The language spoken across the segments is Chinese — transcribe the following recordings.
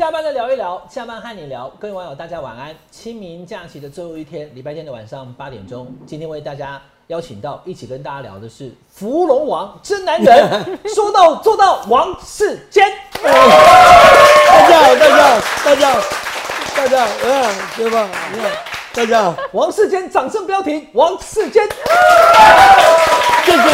下班的聊一聊，下班和你聊。各位网友，大家晚安。清明假期的最后一天，礼拜天的晚上8点钟，今天为大家邀请到一起跟大家聊的是福龙王真男人，说到做到王世坚。 大家好，对吧？大家好， 王世坚，掌声不要停，王世坚。 谢谢。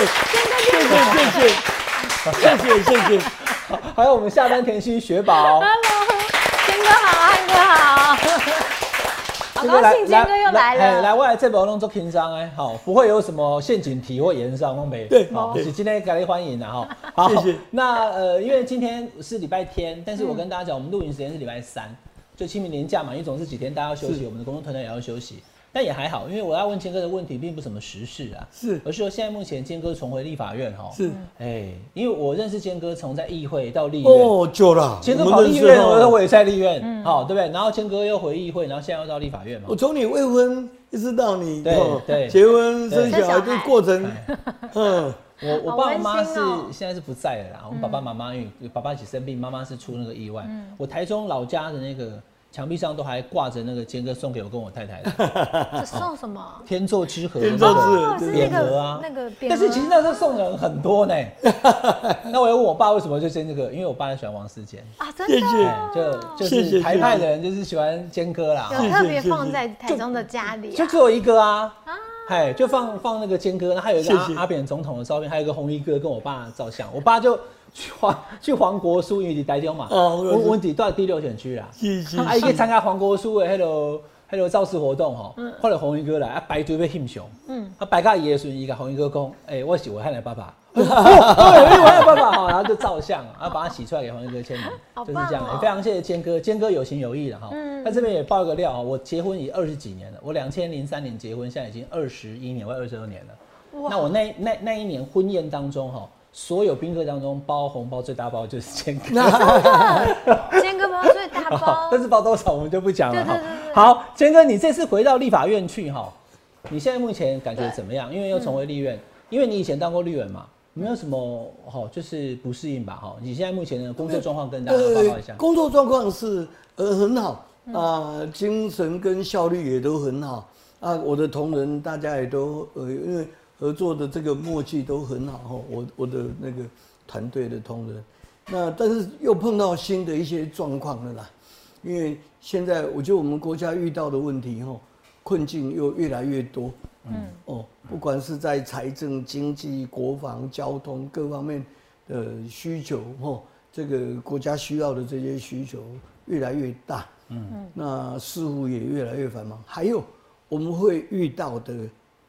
还有我们下班甜心雪宝 ，Hello， 坚哥好，汉哥好，好高兴坚哥又来了。 来，我来这波弄做轻松哎，好，不会有什么陷阱题或延上，没对， 好，是今天给你欢迎哈。好，谢谢。那因为今天是礼拜天，但是我跟大家讲，我们录影时间是礼拜3，就清明连假嘛，因为总是几天大家要休息，我们的工作团队也要休息。但也还好，因为我要问坚哥的问题并不是什么时事啊，而是说现在目前坚哥重回立法院哈，因为我认识坚哥从在议会到立院久了， 坚哥跑立院，我也在立院，好对不对？然后坚哥又回议会，然后现在又到立法院嘛。 我从你未婚一直到你对结婚生小孩这过程， 我爸妈现在是不在了啦，我们爸爸妈妈因为爸爸一起生病，妈妈是出那个意外，我台中老家的那个。墙壁上都还挂着那个坚哥送给我跟我太太的。 这送什么？ 天作之合， 天作之合匾额啊， 那个。 但是其实那时候送人很多呢。那我又问我爸为什么就签这个，因为我爸喜欢王世坚啊，真的。 就是台派的人就是喜欢坚哥啦。 有特别放在台中的家里。 就只有一个啊。就放那个坚哥，那还有一个阿扁总统的照片，还有一个红衣哥跟我爸照相，我爸就去黄国书，因为你台中嘛，我伫在第6选区啦，伊去参加黄国书的迄个造势活动吼，看到红衣哥来，排队要翕相，排到伊的时候，伊甲红衣哥讲，我是伟汉的爸爸，我是伟汉的爸爸，然后就照相，然后把他洗出来给红衣哥签名，就是这样，也非常谢谢坚哥，坚哥有情有义了哈。在这边也爆一个料哈，我结婚也20几年了，我2003年结婚，现在已经21年，快22年了。那我那一年婚宴当中哈。所有宾客当中包红包最大包就是坚哥， 坚哥包最大包， 但是包多少我们就不讲了哈。好，坚哥，你这次回到立法院去哈，你现在目前感觉怎么样？因为又重回立院，因为你以前当过立委嘛，没有什么就是不适应吧哈？你现在目前的工作状况跟大家报告一下。 工作状况是很好啊，精神跟效率也都很好啊，我的同仁大家也都因为。合作的这个默契都很好哈，我的那个团队的同仁，那但是又碰到新的一些状况了啦，因为现在我觉得我们国家遇到的问题哈，困境又越来越多，不管是在财政、经济、国防、交通各方面的需求哈，这个国家需要的这些需求越来越大，那事务也越来越繁忙，还有我们会遇到的。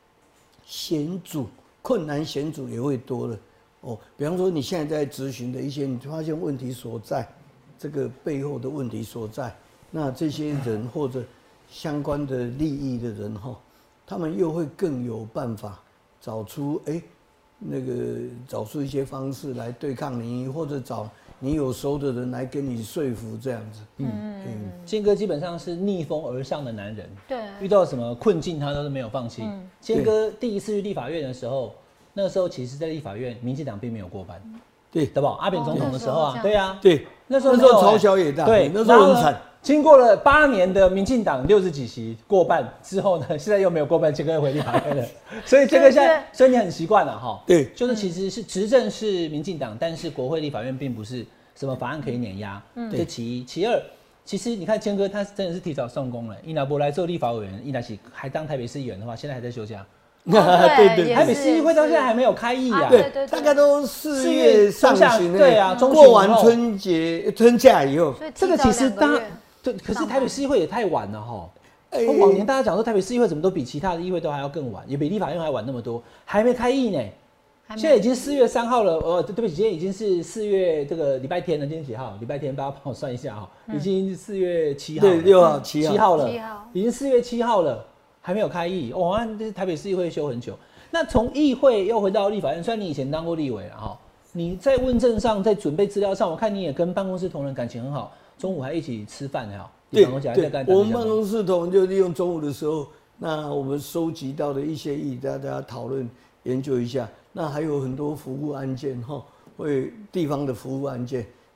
困难险阻也会多了比方说你现在在咨询的一些，你发现问题所在，这个背后的问题所在，那这些人或者相关的利益的人他们又会更有办法找出找出一些方式来对抗你，或者找你有熟的人来跟你说服这样子。 坚哥基本上是逆风而上的男人， 对， 遇到什么困境他都是没有放弃。坚哥第一次去立法院的时候，那时候其实在立法院，民进党并没有过半，对吧？阿扁总统的时候啊，对啊， 对，那时候朝小野大，对，那时候很惨。 经过了8年的民进党60几席过半之后呢，现在又没有过半，坚哥又回立法院了，所以这个现在，所以你很习惯了哈。 对， 就是其实是执政是民进党，但是国会立法院并不是什么法案可以碾压，这其一。其二，其实你看坚哥他真的是提早上工了，伊那不来做立法委员，伊那是还当台北市议员的话，现在还在休假。 对， 台北市议会到现在还没有开议啊， 对，大概都4月上旬， 对啊， 过完春假以后， 这个其实对，可是台北市议会也太晚了哈。往年大家讲说台北市议会怎么都比其他的议会都还要更晚，也比立法院还晚那么多，还没开议呢。现在已经4月3号了，对不起，今天已经是4月这个礼拜天了，今天几号？礼拜天，大家帮我算一下哈，已经4月7号， 对，6号、7 号了，已经4月7号了，还没有开议。这台北市议会休很久。那从议会又回到立法院，虽然你以前当过立委了哈，你在问政上，在准备资料上，我看你也跟办公室同仁感情很好。中午还一起吃饭哈， 对，我们办公室同仁就利用中午的时候，那我们收集到的一些议题，大家讨论研究一下。那还有很多服务案件会地方的服务案件，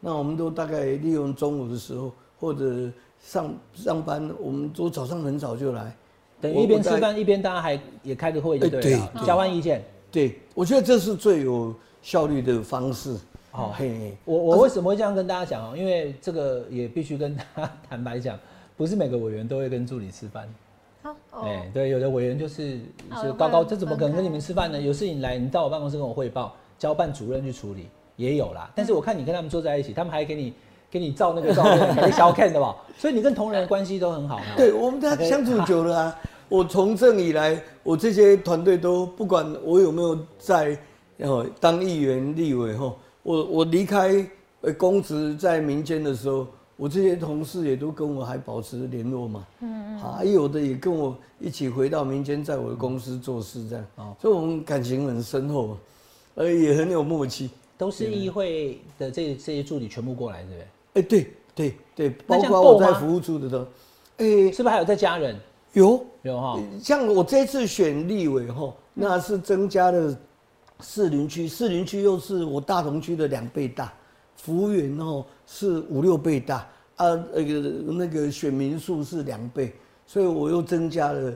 那我们都大概利用中午的时候或者上班，我们都早上很早就来， 等于一边吃饭一边大家也开个会就对了，交换意见。 对，我觉得这是最有效率的方式。 哦，嘿，我为什么会这样跟大家讲哦？因为这个也必须跟大家坦白讲，不是每个委员都会跟助理吃饭。对，有的委员就是高，这怎么可能跟你们吃饭呢？有事情来，你到我办公室跟我汇报，交办主任去处理也有啦。但是我看你跟他们坐在一起，他们还给你照那个照片，给你小看的吧。所以你跟同仁的关系都很好。 对，我们大家相处久了啊。我从政以来，我这些团队都不管我有没有在当议员、立委哈。我离开公职在民间的时候，我这些同事也都跟我还保持联络嘛，还有的也跟我一起回到民间，在我的公司做事这样，所以我们感情很深厚，也很有默契。 都是议会的这些助理全部过来，对不对？对，包括我在服务处的都， 是不是还有在家人？ 有哈， 像我这次选立委哈，那是增加了。士林区又是我大同区的2倍大，服务员是5、6倍大啊，那个选民数是2倍，所以我又增加了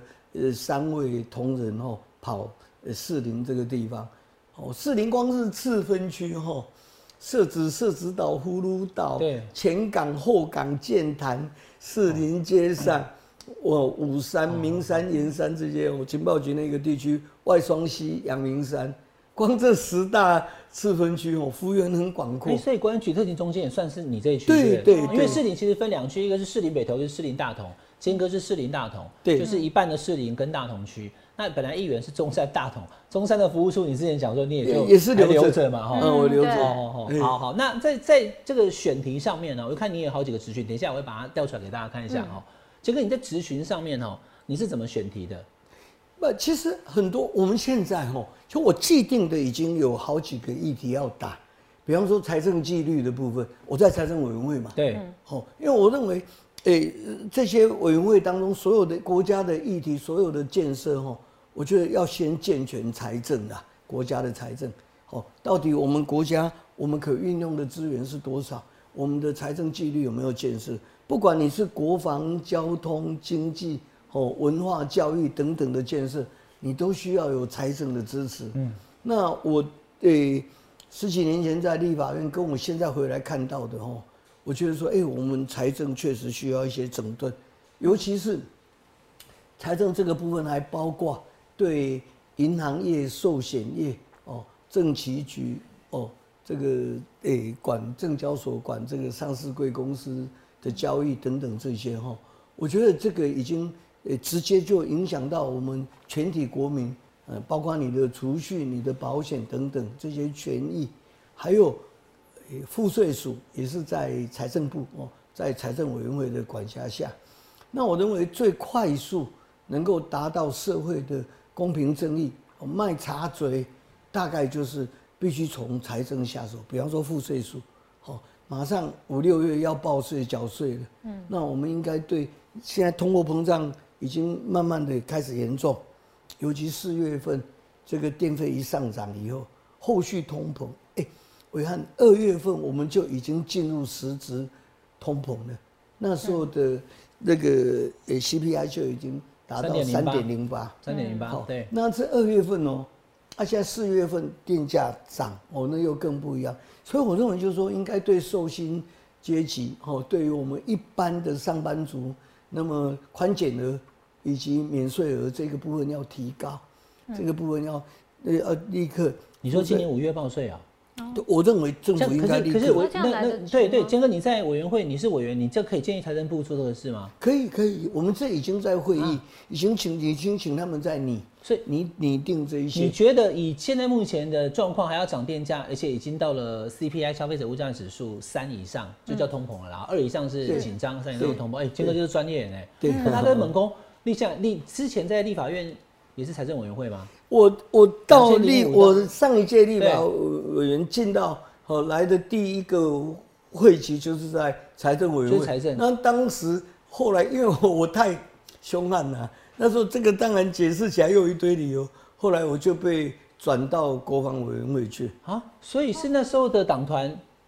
3位同仁跑士林这个地方。士林光是次分区社子岛、葫芦岛、前港、后港、剑潭、士林街上，武山、名山、盐山这些情报局那个地区，外双溪、阳明山。光这10大次分区幅员很广阔， 所以国安局特勤中心也算是你这一区。 对， 因为士林其实分2区，一个是士林北投，就是士林大同，尖哥是士林大同， 对， 就是一半的士林跟大同区。那本来议员是中山大同，中山的服务处你之前讲说你也是留着嘛我留着。 好，那在这个选题上面呢，我看你也有好几个质询，等一下我会把它调出来给大家看一下杰哥，你在质询上面你是怎么选题的？ 其实很多我们现在就我既定的已经有好几个议题要打，比方说财政纪律的部分，我在财政委员会嘛， 对， 因为我认为，这些委员会当中所有的国家的议题，所有的建设我觉得要先健全财政啊，国家的财政，到底我们国家我们可运用的资源是多少，我们的财政纪律有没有建设？不管你是国防、交通、经济。文化、教育等等的建设，你都需要有财政的支持。那我10几年前在立法院，跟我现在回来看到的我觉得说，我们财政确实需要一些整顿，尤其是财政这个部分，还包括对银行业、寿险业、政企局这个管证交所管这个上市贵公司的交易等等这些我觉得这个已经。直接就影响到我们全体国民，包括你的储蓄、你的保险等等这些权益，还有赋税署也是在财政部在财政委员会的管辖下。那我认为最快速能够达到社会的公平正义，卖茶嘴大概就是必须从财政下手，比方说赋税署，马上5、6月要报税缴税了，那我们应该对现在通货膨胀。已经慢慢的开始严重，尤其4月份这个电费一上涨以后，后续通膨，我看2月份我们就已经进入实质通膨了，那时候的那个CPI 就已经达到3.08%。 3.08，对。 那这2月份现在4月份电价涨，那又更不一样。所以我认为就是说，应该对受薪阶级，对于我们一般的上班族。那么宽减额以及免税额这个部分要提高，这个部分要立刻。 你说今年5月报税啊？ 我认为政府应该立刻。 可是我对，坚哥你在委员会你是委员，你这可以建议财政部做这个事吗？ 可以，我们这已经在会议，已经请他们在拟定这一些。 你觉得以现在目前的状况，还要涨电价，而且已经到了 CPI 消费者物价指数3以上，就叫通膨了啦，2以上是紧张，3以上是通膨。坚哥就是专业人对， 他跟猛攻之前在立法院也是财政委员会吗？ 我上一届立法委员进到来的第一个会期就是在财政委员会， 就是财政。 那当时后来因为我太凶悍了，那时候这个当然解释起来又有一堆理由，后来我就被转到国防委员会去啊，所以是那时候的党团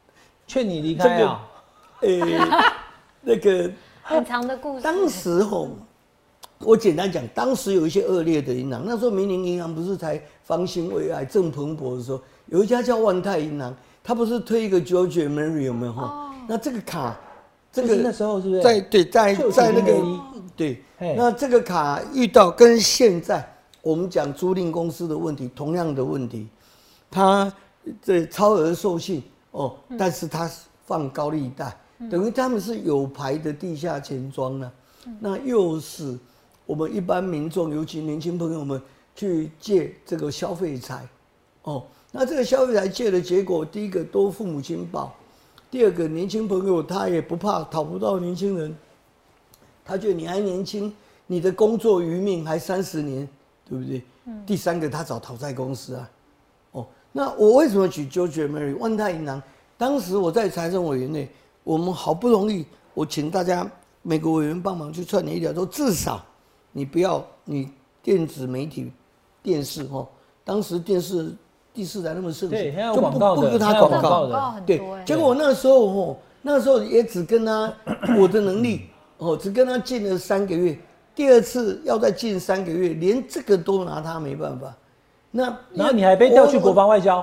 劝你离开啊？ 那个很长的故事。 当时我简单讲，当时有一些恶劣的银行，那时候民营银行不是才方兴未艾、正蓬勃的时候，有一家叫万泰银行，它不是推一个 George Mary 有没有？那这个卡，这个那时候是不是？ 在那个对，那这个卡遇到跟现在我们讲租赁公司的问题同样的问题，它这超额授信但是它放高利贷，等于他们是有牌的地下钱庄呢，那又是我们一般民众，尤其年轻朋友们去借这个消费财，那这个消费财借的结果，第一个都父母亲报，第二个年轻朋友他也不怕讨不到年轻人，他觉得你还年轻，你的工作余命还30年，对不对？第三个他找讨债公司啊，那我为什么举 George Mary 万泰银行？当时我在财政委员内，我们好不容易，我请大家每个委员帮忙去串联一条，说至少你不要你电子媒体电视当时电视第4台那么盛行， 就不给他广告的，对。结果那时候也只跟他我的能力只跟他进了3个月，第二次要再进3个月，连这个都拿他没办法。 然后你还被调去国防外交，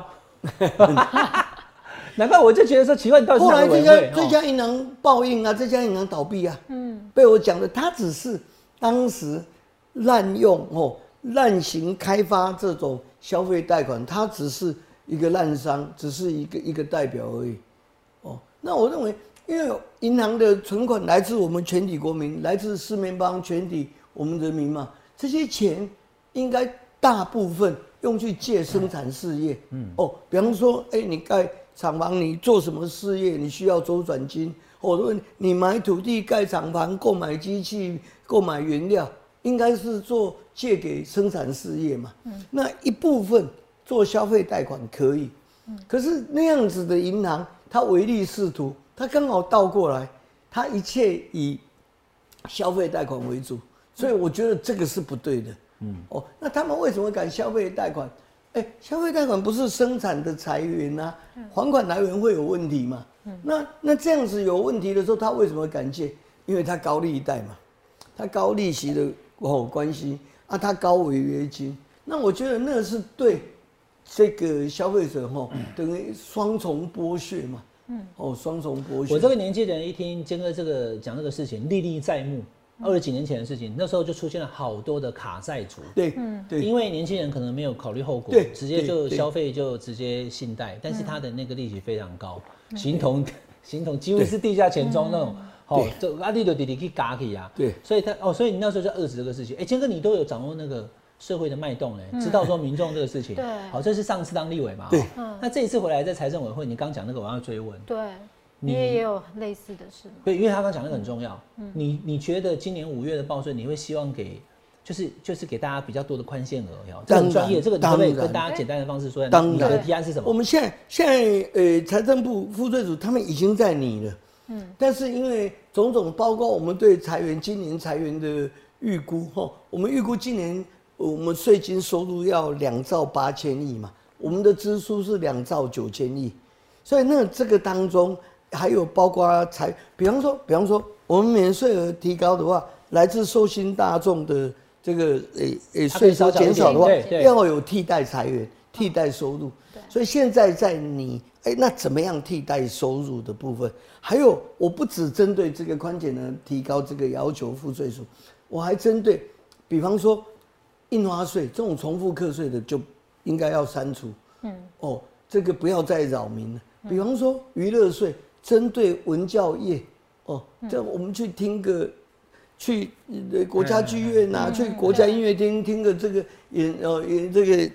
难怪我就觉得说奇怪，你到底是哪个委员会？ 这家银行报应啊，这家银行倒闭啊，被我讲的，他只是当时滥用滥行开发这种消费贷款，他只是一个烂商，只是一个代表而已。那我认为，因为银行的存款来自我们全体国民，来自四面八方全体我们人民嘛，这些钱应该大部分用去借生产事业，比方说，你盖厂房，你做什么事业，你需要周转金，或者你买土地盖厂房，购买机器，购买原料，应该是做借给生产事业嘛。那一部分做消费贷款可以，可是那样子的银行，它唯利是图，它刚好倒过来，它一切以消费贷款为主，所以我觉得这个是不对的。那他们为什么敢消费贷款？消费贷款不是生产的财源啊，还款来源会有问题嘛？那这样子有问题的时候，他为什么敢借？因为他高利贷嘛，他高利息的关系啊，他高违约金。那我觉得那是对这个消费者等于双重剥削嘛。双重剥削。 我这个年纪的人一听坚哥讲这个事情，历历在目。20几年前的事情，那时候就出现了好多的卡债族。 对， 因为年轻人可能没有考虑后果，直接就消费就直接信贷，但是他的那个利息非常高，形同几乎是地下钱庄那种。就你就弟去嘎去啊。 对， 所以你那时候就遏制这个事情。坚哥你都有掌握那个社会的脉动知道说民众这个事情。 对， 好，这是上次当立委嘛。 对， 那这一次回来在财政委会，你刚讲那个我要追问。 对。你也有类似的事吗？ 对，因为他刚讲那个很重要。你觉得今年5月的报税，你会希望给就是给大家比较多的宽限额这很专业，这个你可不可以跟大家简单的方式说一下？你的提案是什么？ 我们现在财政部赋税组他们已经在拟了，但是因为种种，包括我们对今年财源的预估我们预估今年我们税金收入要2兆8千亿嘛，我们的支出是2兆9千亿，所以这个当中。还有包括比方说，我们免税额提高的话，来自受薪大众的这个税收减少的话，要有替代财源、替代收入。所以现在在那怎么样替代收入的部分？还有，我不只针对这个宽减额提高这个要求赋税数，我还针对，比方说印花税这种重复课税的就应该要删除。这个不要再扰民了。比方说娱乐税。针对文教业，这我们去听个，去国家剧院啊，去国家音乐厅听个这个演这个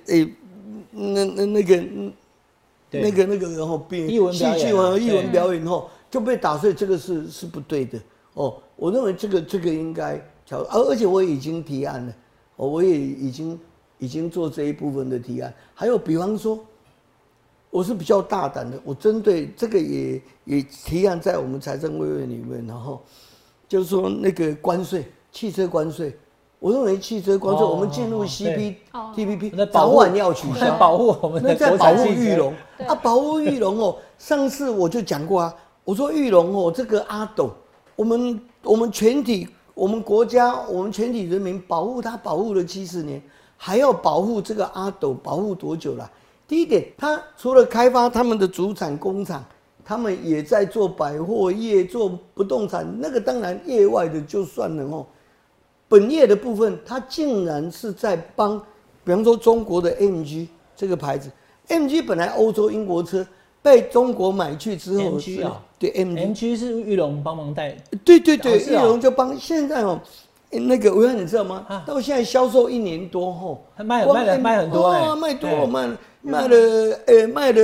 那个然后戏剧完艺文表演就被打碎，这个是不对的我认为这个应该调，而且我也已经提案了，我也已经做这一部分的提案，还有比方说。我是比较大胆的，我针对这个也提案在我们财政委员里面，然后就是说那个关税，汽车关税， 我认为汽车关税，我们进入 CPTPP， 早晚要取消， 保护我们的在保护裕隆啊，保护裕隆哦。上次我就讲过啊，我说裕隆哦，这个阿斗，我们全体，我们国家，我们全体人民保护它，保护了70年，还要保护这个阿斗，保护多久了？第一点，它除了开发他们的主产工厂，他们也在做百货业、做不动产，那个当然业外的就算了哦。本业的部分，它竟然是在帮，比方说中国的 MG 这个牌子 ，MG 本来欧洲英国车被中国买去之后 ，MG 啊， 对 MG 是裕隆帮忙带， 对，裕隆就帮。现在哦，那个维安你知道吗？到现在销售1年多后， 他卖很多哦，卖多卖了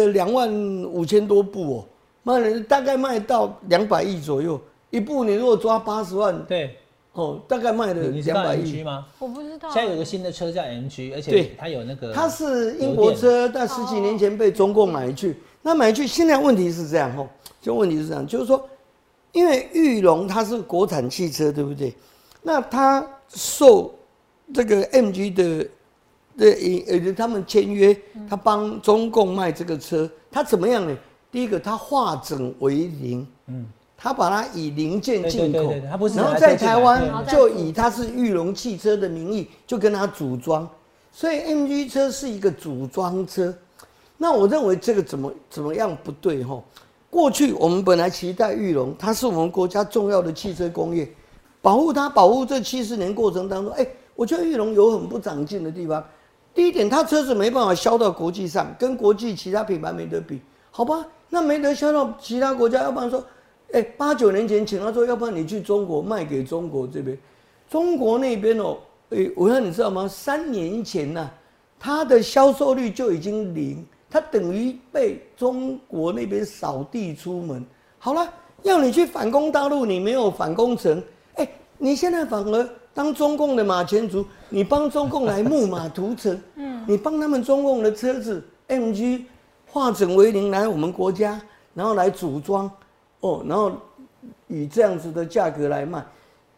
25000多部哦，大概卖到200亿左右，一部你如果抓80万， 对。 大概卖了200亿。 你知道 MG 吗？ 我不知道。 现在有个新的车叫 MG， 而且它有那个， 它是英国车，但10几年前被中共买去。那买去，现在问题是这样就是说，因为裕隆它是国产汽车，对不对？那它受这个 MG 的他们签约，他帮中共卖这个车，他怎么样呢？第一个，他化整为零，他把它以零件进口，然后在台湾就以它是裕隆汽车的名义就跟它组装，所以 MG 车是一个组装车。那我认为这个怎么样不对哈？过去我们本来期待裕隆，它是我们国家重要的汽车工业，保护它，保护这70年过程当中，我觉得裕隆有很不长进的地方。第一点，它车子没办法销到国际上，跟国际其他品牌没得比，好吧？那没得销到其他国家，要不然说。8、9年前请他说，要不然你去中国卖给中国这边，中国那边哦，我让你知道吗？3年前呢，它的销售率就已经0，它等于被中国那边扫地出门。好了，要你去反攻大陆，你没有反攻成，你现在反而当中共的马前卒，你帮中共来木马屠城，你帮他们中共的车子 MG 化整为零来我们国家，然后来组装。然后以这样子的价格来卖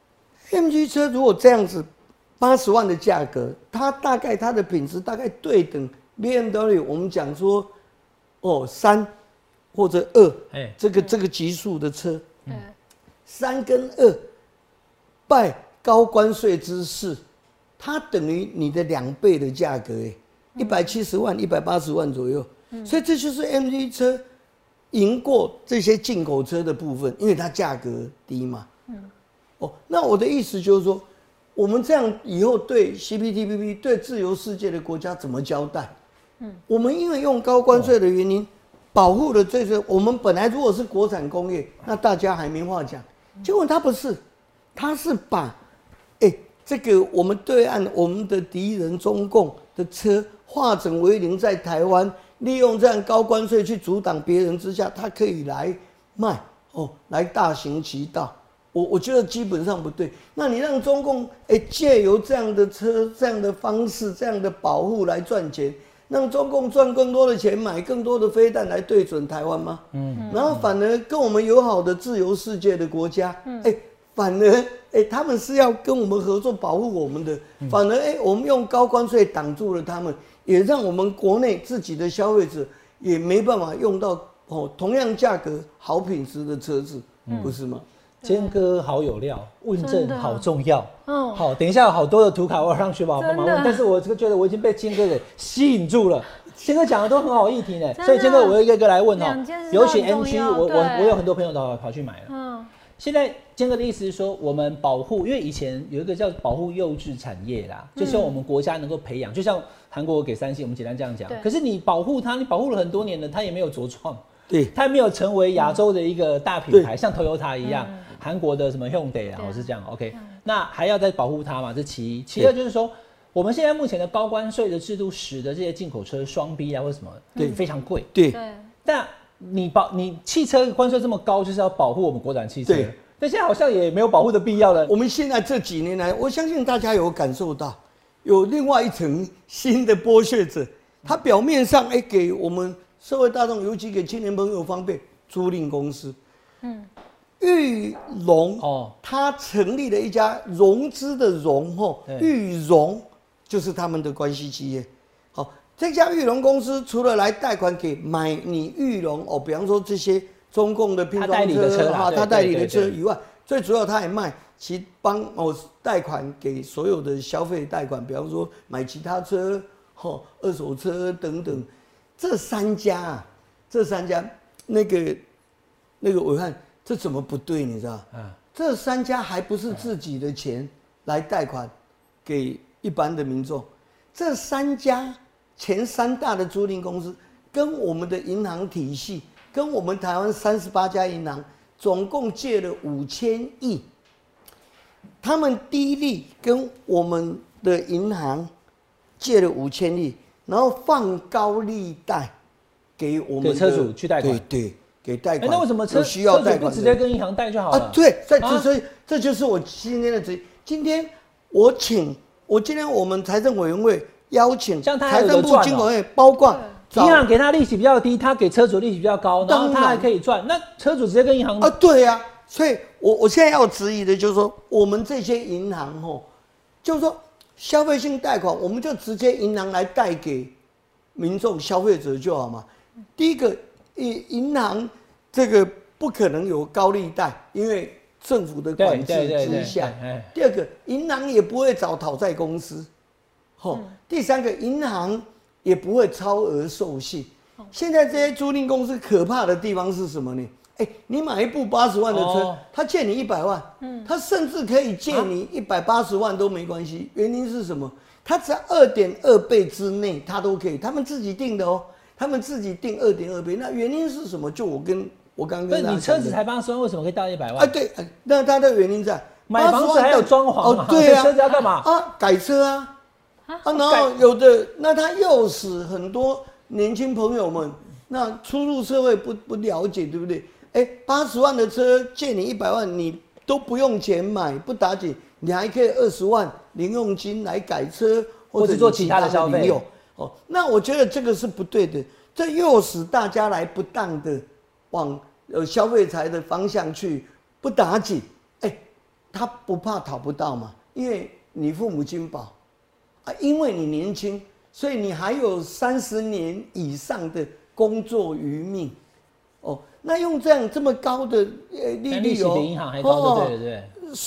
，MG 车如果这样子80万的价格，它大概它的品质大概对等 BMW， 我们讲说3或者2，这个级数的车，3跟2拜高关税之势，它等于你的2倍的价格，170万、180万左右，所以这就是 MG 车。赢过这些进口车的部分，因为它价格低嘛。那我的意思就是说，我们这样以后对 CPTPP 对自由世界的国家怎么交代？我们因为用高关税的原因，保护了这些。我们本来如果是国产工业，那大家还没话讲。结果它不是，它是把这个我们对岸我们的敌人中共的车化整为零，在台湾。利用这样高关税去阻挡别人之下，他可以来卖来大行其道。我觉得基本上不对。那你让中共借由这样的车、这样的方式、这样的保护来赚钱，让中共赚更多的钱，买更多的飞弹来对准台湾吗？然后反而跟我们友好的自由世界的国家，反而他们是要跟我们合作保护我们的，反而我们用高关税挡住了他们。也让我们国内自己的消费者也没办法用到同样价格好品质的车子，不是吗？ 坚哥好有料，问政好重要。好，等一下有好多的图卡我要让雪宝帮忙问，但是我觉得我已经被坚哥给吸引住了。坚哥讲的都很好议题呢，所以坚哥我一个一个来问尤其 MG， 我有很多朋友都跑去买了。现在坚哥的意思是说，我们保护，因为以前有一个叫保护幼稚产业啦，就希望我们国家能够培养，就像韩国给3星，我们简单这样讲。可是你保护它，你保护了很多年了，它也没有茁壮，它也没有成为亚洲的一个大品牌，像 Toyota 一样，韩国的什么 Hyundai 啊，我是这样 OK。那还要再保护它嘛？这其一，其二就是说，我们现在目前的高关税的制度，使得这些进口车双 B 啊或什么，非常贵。但你汽车关税这么高，就是要保护我们国产汽车。但现在好像也没有保护的必要了。 我们现在这几年来，我相信大家有感受到，有另外一层新的剥削者，他表面上给我们社会大众，尤其给青年朋友方便租赁公司。 裕隆他成立了一家融资的融裕融就是他们的关系企业。好，这家裕隆公司除了来贷款给买你裕隆比方说这些中共的拼装车他代理的车以外，最主要他还卖其帮贷款给所有的消费贷款，比方说买其他车二手车等等。这三家那个伟汉，这怎么不对？你知道？这三家还不是自己的钱来贷款给一般的民众。这三家前三大的租赁公司，跟我们的银行体系，跟我们台湾38家银行，总共借了5000亿。他们低利跟我们的银行借了5000亿，然后放高利贷给我们的车主去贷款。 对。给贷款， 那为什么车主不直接跟银行贷就好了？ 对，所以这就是我今天的质疑。今天我们财政委员会邀请财政部金管会，包括银行给他利息比较低，他给车主利息比较高，然后他还可以赚。那车主直接跟银行对啊，所以我现在要质疑的就是说，我们这些银行就是说消费性贷款，我们就直接银行来贷给民众消费者就好嘛。第一个。银行这个不可能有高利贷，因为政府的管制之下。第二个，银行也不会找讨债公司。第三个，银行也不会超额授信。现在这些租赁公司可怕的地方是什么呢？你买一部80万的车，他借你100万，他甚至可以借你180万都没关系。原因是什么？他只要2.2倍之内，他都可以，他们自己定的他们自己定2.2倍，那原因是什么？就我刚跟你车子才80万，为什么可以到100万？ 对，那它的原因在买房子还有装潢嘛？ 对啊， 车子要干嘛？ 改车然后有的那他诱使很多年轻朋友们，那初入社会不了解，对不对？80万的车借你100万，你都不用钱买，不打紧，你还可以20万零用金来改车或者做其他的消费。 那我觉得这个是不对的，这诱使大家来不当的往消费财的方向去，不打紧，他不怕讨不到嘛，因为你父母亲保，因为你年轻，所以你还有30年以上的工作余命，那用这么高的利率比银行还高，对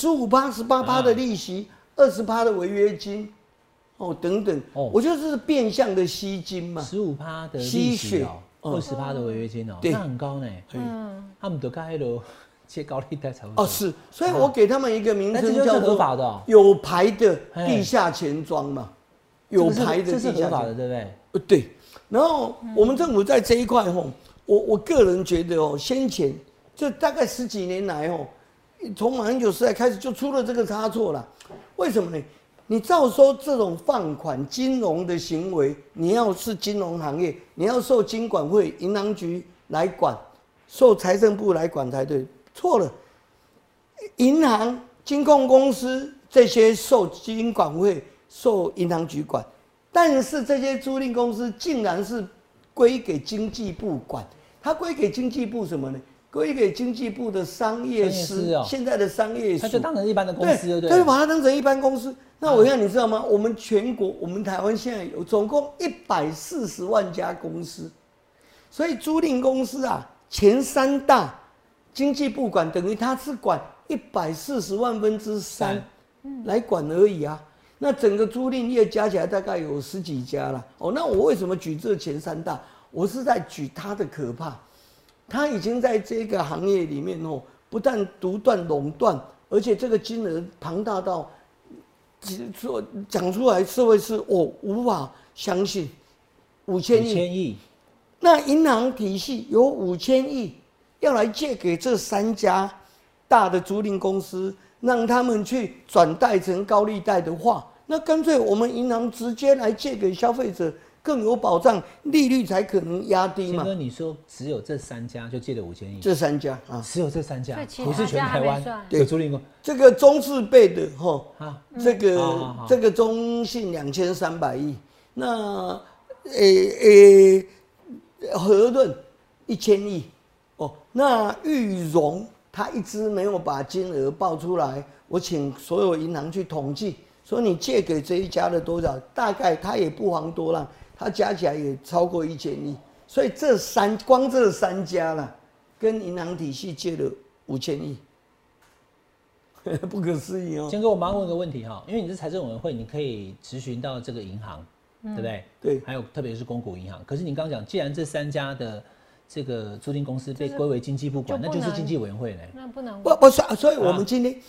，15%、18%的利息，20%的违约金。等等，我觉得这是变相的吸金嘛 ，15%的利息20%的违约金那很高呢。他们都该都借高利贷才会。 是，所以我给他们一个名称叫做合法的有牌的地下钱庄嘛，有牌的这是合法的，对不对？ 对。然后我们政府在这一块我个人觉得先前就大概10几年来从马英九时代开始就出了这个差错了，为什么呢？你照说这种放款金融的行为，你要是金融行业，你要受金管会、银行局来管，受财政部来管才对。错了，银行、金控公司这些受金管会、受银行局管，但是这些租赁公司竟然是归给经济部管。它归给经济部什么呢？归给经济部的商业司，现在的商业署， 他就当成一般的公司，对， 他就把它当成一般公司。那我想你知道吗？我们全国，我们台湾现在有总共140万家公司，所以租赁公司前3大经济部管，等于他是管140万分之3来管而已那整个租赁业加起来大概有10几家了。那我为什么举这前3大？我是在举它的可怕。他已经在这个行业里面不但独断垄断，而且这个金额庞大到讲出来社会是无法相信，5000亿。那银行体系有5000亿要来借给这3家大的租赁公司，让他们去转贷成高利贷的话，那干脆我们银行直接来借给消费者。更有保障，利率才可能压低嘛。 哥，你说只有这3家就借了5000亿？ 这3家只有这3家，不是全台湾对租赁公司。 这个中字辈的这个中信2300亿，那和润1000亿那裕融他一直没有把金额报出来，我请所有银行去统计，说你借给这一家的多少，大概他也不遑多让，他加起来也超过1000亿，所以光这3家啦，跟银行体系借了5000亿。不可思议哦！ 坚哥，我马上问个问题哈，因为你是财政委员会，你可以质询到这个银行，对不对？ 对。 还有特别是公股银行。可是你刚讲，既然这3家的这个租赁公司被归为经济部管，那就是经济委员会嘞。 那不能不是，所以我们今天，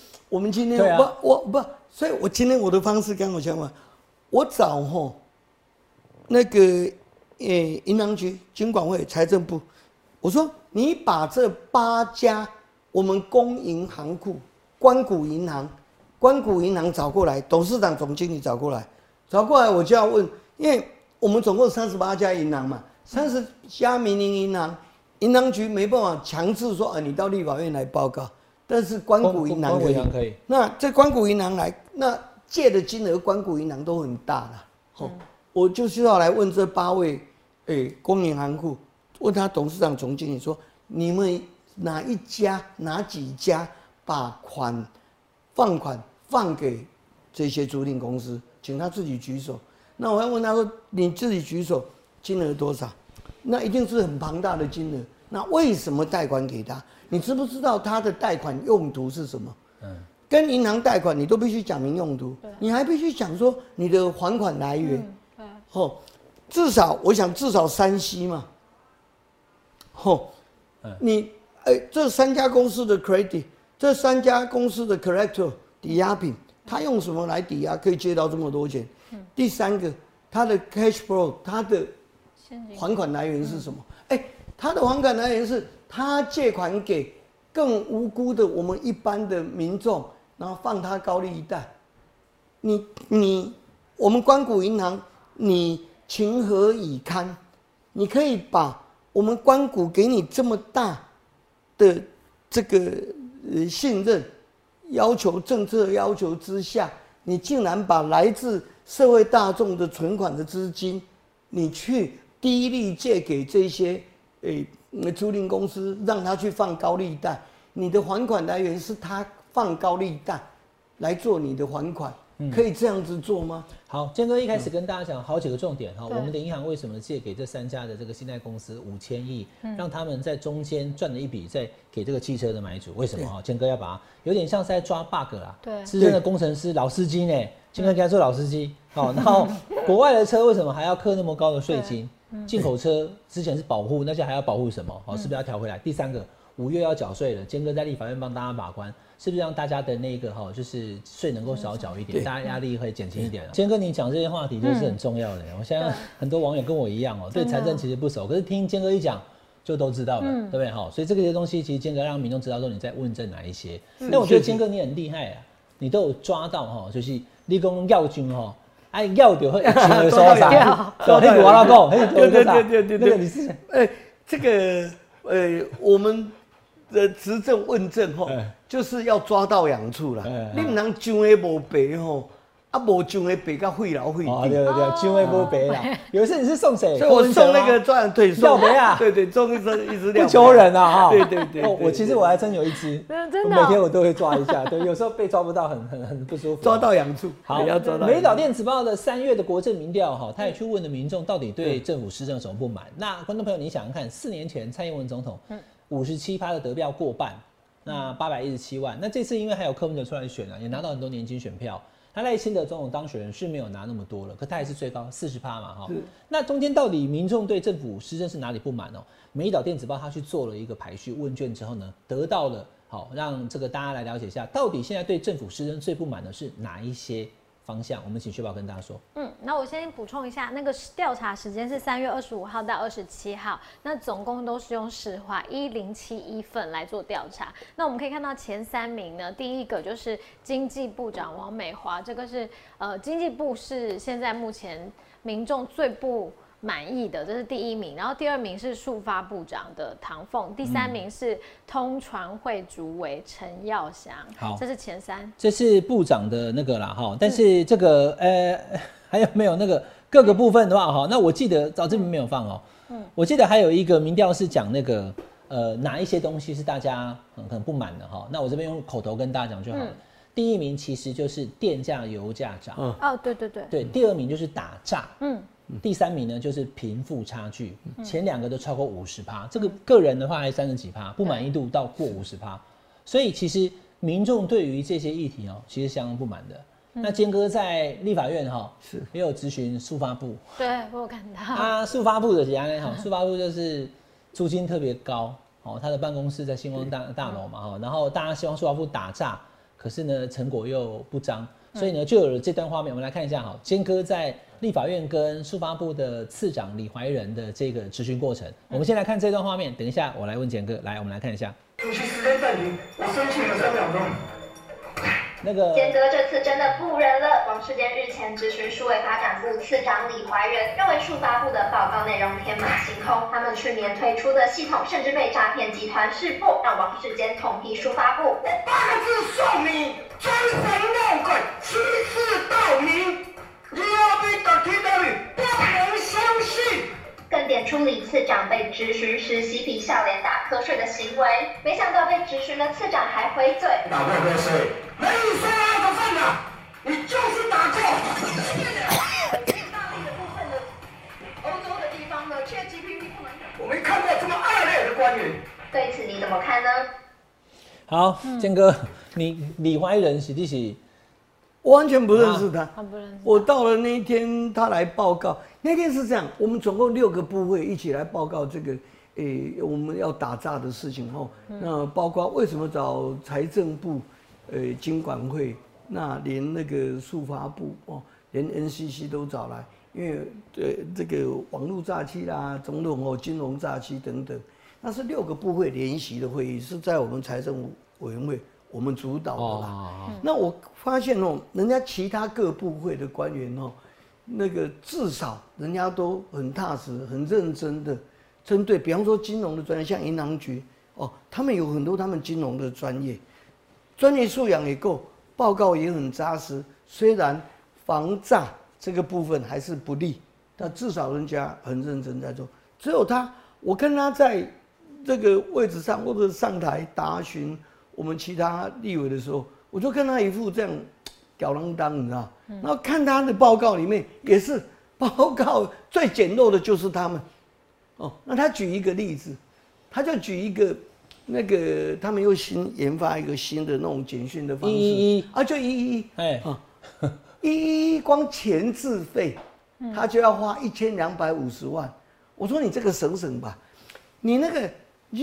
所以我今天我的方式跟我相反，我找那个银行局、金管会、财政部，我说你把这8家我们公营行库。官股银行找过来，董事长、总经理找过来，我就要问，因为我们总共38家银行嘛，30家民营银行，银行局没办法强制说，你到立法院来报告，但是官股银行可以。那这官股银行来，那借的金额，官股银行都很大了。我就需要来问这8位，公营行库，问他董事长、总经理说，你们哪几家？把放款放给这些租赁公司，请他自己举手。那我要问他说：“你自己举手，金额多少？”那一定是很庞大的金额。那为什么贷款给他？你知不知道他的贷款用途是什么？跟银行贷款你都必须讲明用途，你还必须讲说你的还款来源。至少3C 嘛。你这3家公司的 credit。这3家公司的 collateral 抵押品，他用什么来抵押可以借到这么多钱？第3个，他的 cash flow， 他的还款来源是什么？他的还款来源是他借款给更无辜的我们一般的民众，然后放他高利贷。我们官股银行，你情何以堪？你可以把我们官股给你这么大的这个。信任要求政策要求之下，你竟然把来自社会大众的存款的资金，你去低利借给这些租赁公司，让他去放高利贷，你的还款来源是他放高利贷来做你的还款，可以这样子做吗？ 好，坚哥一开始跟大家讲好几个重点哈，我们的银行为什么借给这3家的这个信贷公司5000亿，让他们在中间赚了一笔，再给这个汽车的买主？为什么哈？坚哥要把它有点像是在抓 bug 啦，对，资深的工程师、老司机呢，坚哥给他做老司机，好，然后国外的车为什么还要课那么高的税金？进口车之前是保护，那现在还要保护什么？好，是不是要调回来？第3个，5月要缴税了，坚哥在立法院帮大家把关。是不是让大家的那个就是税能够少缴一点，大家压力会减轻一点？坚哥，你讲这些话题就是很重要的。我现在很多网友跟我一样对财政其实不熟，可是听坚哥一讲就都知道了，对不对？所以这些东西其实坚哥让民众知道说你在问政哪一些。但我觉得坚哥你很厉害啊，你都有抓到就是你讲要军要就会一群的说啥？对，我老公，对，那个你是这个我们的执政问政就是要抓到痒处啦。你不能上的无白无上的白到废老废地。对，上的无白啦。有一次你是送谁？ 所以我送那个专对廖白啊。 对，送一只不求人啊对。 我其实我还真有一只， 真的， 每天我都会抓一下。对，有时候被抓不到很不舒服。 抓到痒处。 好，美岛电子报的3月的国政民调他也去问了民众到底对政府施政有什么不满。那观众朋友，你想想看，4年前蔡英文总统57%的得票过半。那817万，那这次因为还有柯文哲出来选也拿到很多年轻选票。他赖清德总统当选人是没有拿那么多了，可他还是最高40%嘛那中间到底民众对政府施政是哪里不满美岛电子报他去做了一个排序问卷之后呢，得到了让这个大家来了解一下，到底现在对政府施政最不满的是哪一些方向？我们请薛宝跟大家说。 那我先补充一下，那个调查时间是3月25号到27号，那总共都是用实话1071份来做调查。那我们可以看到前3名呢，第一个就是经济部长王美华，这个是经济部是现在目前民众最不满意的，这是第1名。然后第2名是数发部长的唐凤，第3名是通传会主委陈耀祥。好，这是前3。 这是部长的那个啦但是这个还有没有那个各个部分的话那我记得这边没有放我记得还有一个民调是讲那个哪一些东西是大家可能不满的哈？那我这边用口头跟大家讲就好了。第一名其实就是电价、油价涨。 哦，对对对。 对，第二名就是打诈。第三名呢就是贫富差距，前2个都超过50%，这个个人的话还30几%，不满意度到过50%，所以其实民众对于这些议题其实相当不满的。那坚哥在立法院是也有咨询速发部， 对我有看到。 速发部的怎样呢？速发部就是租金特别高，他的办公室在星光大楼嘛，然后大家希望速发部打诈，可是呢成果又不彰，所以呢就有了这段画面，我们来看一下坚哥在立法院跟速发部的次长李怀仁的这个质询过程。我们先来看这段画面，等一下我来问坚哥，来我们来看一下。 主席时间暂停，我生气了3秒钟。 坚哥这次真的不忍了。王世坚日前质询数位发展部次长李怀仁，认为速发部的报告内容天马行空，他们去年推出的系统甚至被诈骗集团识破，让王世坚痛批速发部。 我8个字送你：装神弄鬼，欺世盗名。不能相信。 更点出李次长被质询时嬉皮笑脸打瞌睡的行为，没想到被质询的次长还回嘴： 打过瞌睡，没你说话的份啊！你就是打过。大力的部分的欧洲的地方呢，ChatGPT不能用。我没看过这么恶劣的官员。 对此你怎么看呢？ 好，坚哥，你李怀仁是不是？ 我完全不认识他， 他不认识。 我到了那一天，他来报告。那天是这样，我们总共6个部会一起来报告这个，我们要打诈的事情哦。那包括为什么找财政部、金管会，那连那个速发部哦，连 NCC 都找来，因为这个网络诈欺啦、总统金融诈欺等等，那是6个部会联席的会议，是在我们财政委员会。我们主导的啦。那我发现人家其他各部会的官员那个至少人家都很踏实、很认真的针对，比方说金融的专业，像银行局他们有很多他们金融的专业素养也够，报告也很扎实。虽然防诈这个部分还是不利，但至少人家很认真在做。只有他，我看他在这个位置上或者上台答询我们其他立委的时候，我就看他一副这样吊郎当，你知道？然后看他的报告里面也是报告最简陋的就是他们。那他举一个例子，他就举一个那个他们又研发一个新的那种简讯的方式就111光前置费，他就要花1250万。我说你这个省吧，你那个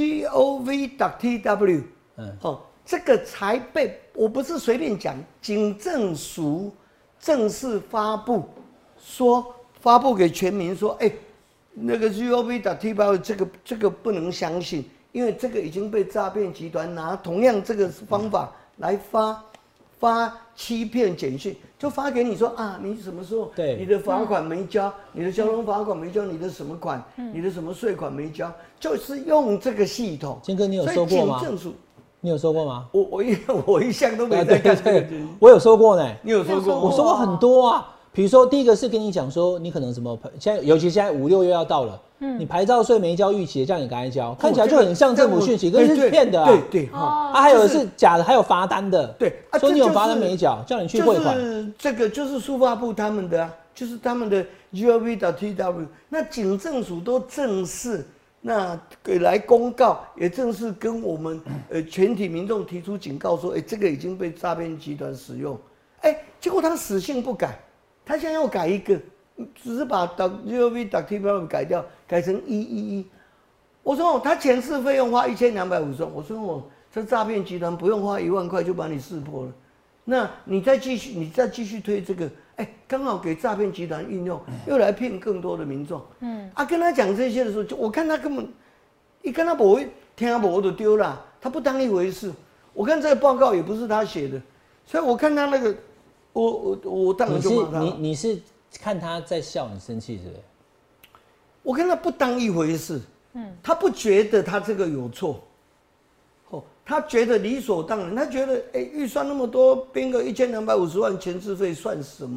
gov.tw。这个才被我不是随便讲，警政署正式发布给全民说，那个 gov.tw 这个不能相信，因为这个已经被诈骗集团拿同样这个方法来发欺骗简讯，就发给你说你什么时候你的罚款没交，你的交通罚款没交，你的什么款，你的什么税款没交，就是用这个系统。 坚哥，你有收过吗？ 警政署。 你有收过吗？ 我一向都没在干这个。 我有收过呢。 你有收过？ 我收过很多啊。比如说，第一个是跟你讲说，你可能什么，现在尤其现在5、6月要到了，你牌照税没交逾期，叫你赶快交，看起来就很像政府讯息，可是是骗的啊。 对还有是假的，还有罚单的。 对， 说你有罚单没缴，叫你去汇款。 这个就是速发部他们的就是他们的 gov.tw， 那警政署都正式。那来公告，也正是跟我们全体民众提出警告说，这个已经被诈骗集团使用，结果他死性不改，他现在要改一个，只是把 gov.tw 改掉，改成111。我说他前置费用花1250万，我说这诈骗集团不用花1万块就把你识破了，那你再继续推这个。刚好给诈骗集团运用，又来骗更多的民众。跟他讲这些的时候，我看他根本一跟他不会听不就丢了，他不当一回事。我看这个报告也不是他写的，所以我看他那个，我当然就骂他。 你是看他在笑，你生气是不是？ 我看他不当一回事，他不觉得他这个有错，他觉得理所当然，他觉得预算那么多，编个1250万前置费算什么？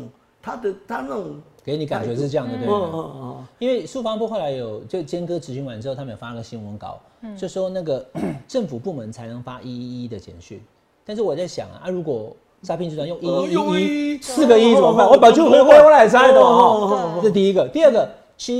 他那种给你感觉是这样的，对吗？因为数发部后来就坚哥质询完之后，他们有发了个新闻稿，就说那个政府部门才能发111的简讯。但是我在想啊，如果诈骗集团用111 4个1怎么办？我把就回我来猜的哈。这是第一个，第二个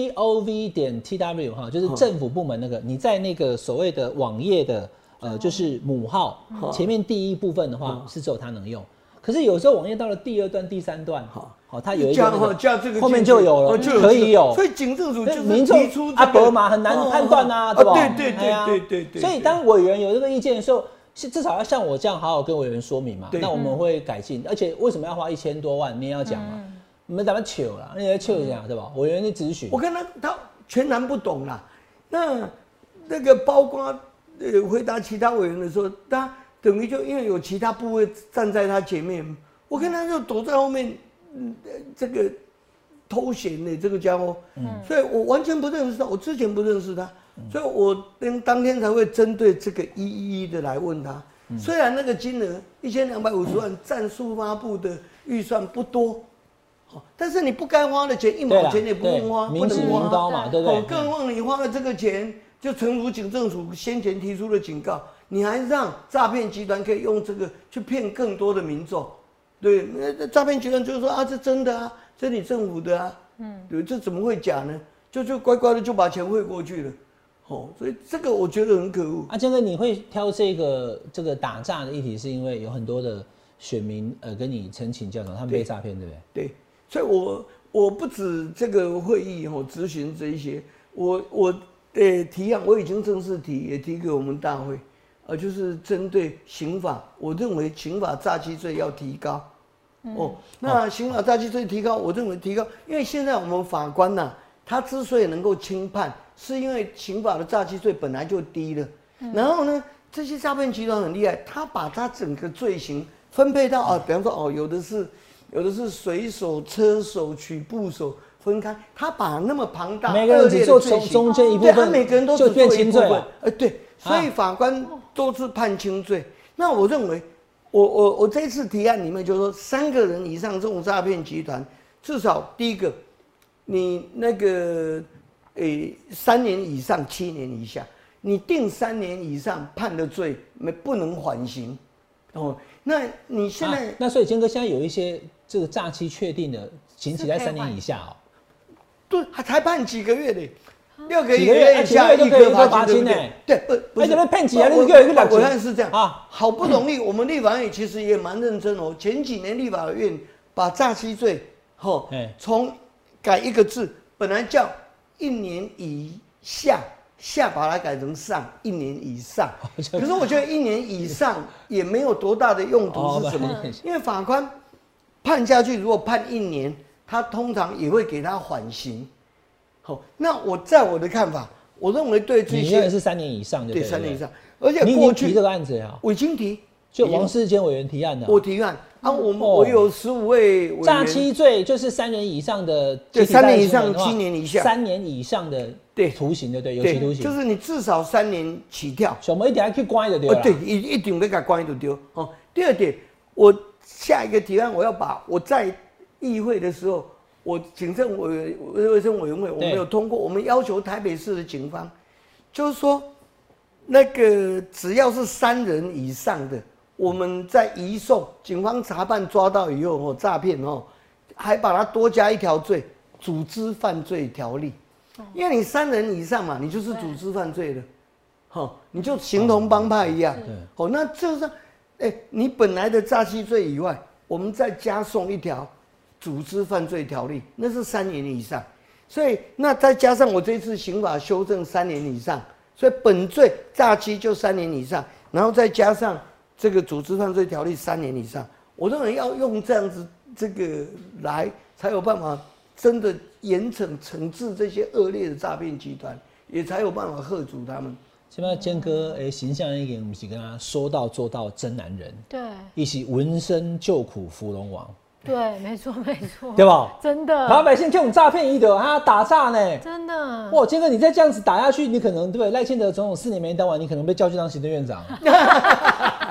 gov.tw 哈，就是政府部门那个，你在那个所谓的网页的就是母号前面第一部分的话，是只有它能用。可是有时候网页到了第2段、第3段，好，它有一个加这个后面就有了，可以有。 所以警政署就是民众伯嘛很难判断啊，对吧？对。所以当委员有这个意见的时候，至少要像我这样好好跟委员说明嘛，那我们会改进。而且为什么要花1000多万？你也要讲嘛，你们咱们糗啦，你在糗一下对吧？委员的咨询， 我看他全然不懂啦。那个包括回答其他委员的时候，他等于就因为有其他部位站在他前面，我看他就躲在后面，这个偷闲的这个家伙，所以我完全不认识他，我之前不认识他，所以我当天才会针对这个111的来问他。虽然那个金额1250万占数发部的预算不多，但是你不该花的钱1毛钱也不能花， 民脂民膏嘛，对不对？ 更何况你花了这个钱，就诚如警政署先前提出的警告。你还让诈骗集团可以用这个去骗更多的民众，对？那诈骗集团就说啊，这真的啊，这你政府的啊，对，这怎么会假呢？就乖乖的就把钱汇过去了，所以这个我觉得很可恶。 坚哥，你会挑这个打诈的议题，是因为有很多的选民跟你陈情教导，他们被诈骗，对不对？ 对，所以我不止这个会议咨询这一些，我提案我已经正式提，也提给我们大会。就是针对刑法，我认为刑法诈欺罪要提高。那刑法诈欺罪提高，我认为提高，因为现在我们法官呐，他之所以能够轻判，是因为刑法的诈欺罪本来就低了。然后呢，这些诈骗集团很厉害，他把他整个罪行分配到比方说有的是水手、车手、取部手分开，他把那么庞大每个人只做中间一部分， 他每个人都只做一部分，对。所以法官都是判轻罪。那我认为，我这次提案里面就说，3个人以上这种诈骗集团，至少第一个，你那个3年以上7年以下，你定3年以上判的罪不能缓刑。那你现在那所以坚哥现在有一些这个诈欺确定的刑期在3年以下对，才判几个月的。6个月以下1颗罚金，对，不是骗几1个月我看是这样啊，好不容易我们立法院其实也蛮认真哦。前几年立法院把诈欺罪，从改一个字，本来叫1年以下，把它改成上1年以上。可是我觉得1年以上也没有多大的用途是什么？因为法官判下去，如果判1年，他通常也会给他缓刑。那在我的看法，我认为对这些， 你认为是3年以上的， 对3年以上，而且过去提这个案子我已经提， 就王世坚委员提案的， 我提案啊，我有15位委员， 诈欺罪就是3年以上的， 对3年以上7年以下 ，3年以上的徒刑的，对，有期徒刑， 就是你至少3年起跳， 小妹一定要去关就对了， 对，一定要给关就对。第二点，我下一个提案，我要把我在议会的时候。我警政卫生委员会我们有通过，我们要求台北市的警方，就是说，那个只要是3人以上的，我们在移送警方查办抓到以后诈骗还把它多加一条罪，组织犯罪条例，因为你3人以上嘛，你就是组织犯罪的，你就形同帮派一样，那就是你本来的诈欺罪以外，我们再加送一条。组织犯罪条例，那是3年以上，所以那再加上我这次刑法修正3年以上，所以本罪诈欺就3年以上，然后再加上这个组织犯罪条例3年以上，我认为要用这样子这个来，才有办法真的严惩惩治这些恶劣的诈骗集团，也才有办法吓阻他们。 现在坚哥形象一点，不是跟他说到做到真男人， 对， 一起闻声救苦扶龙王。 对，没错， 对吧？ 真的， 老百姓这种诈骗一的，他打诈呢， 真的。 哇，坚哥，你再这样子打下去，你可能对不对？赖清德总统4年没当完，你可能被叫去当行政院长。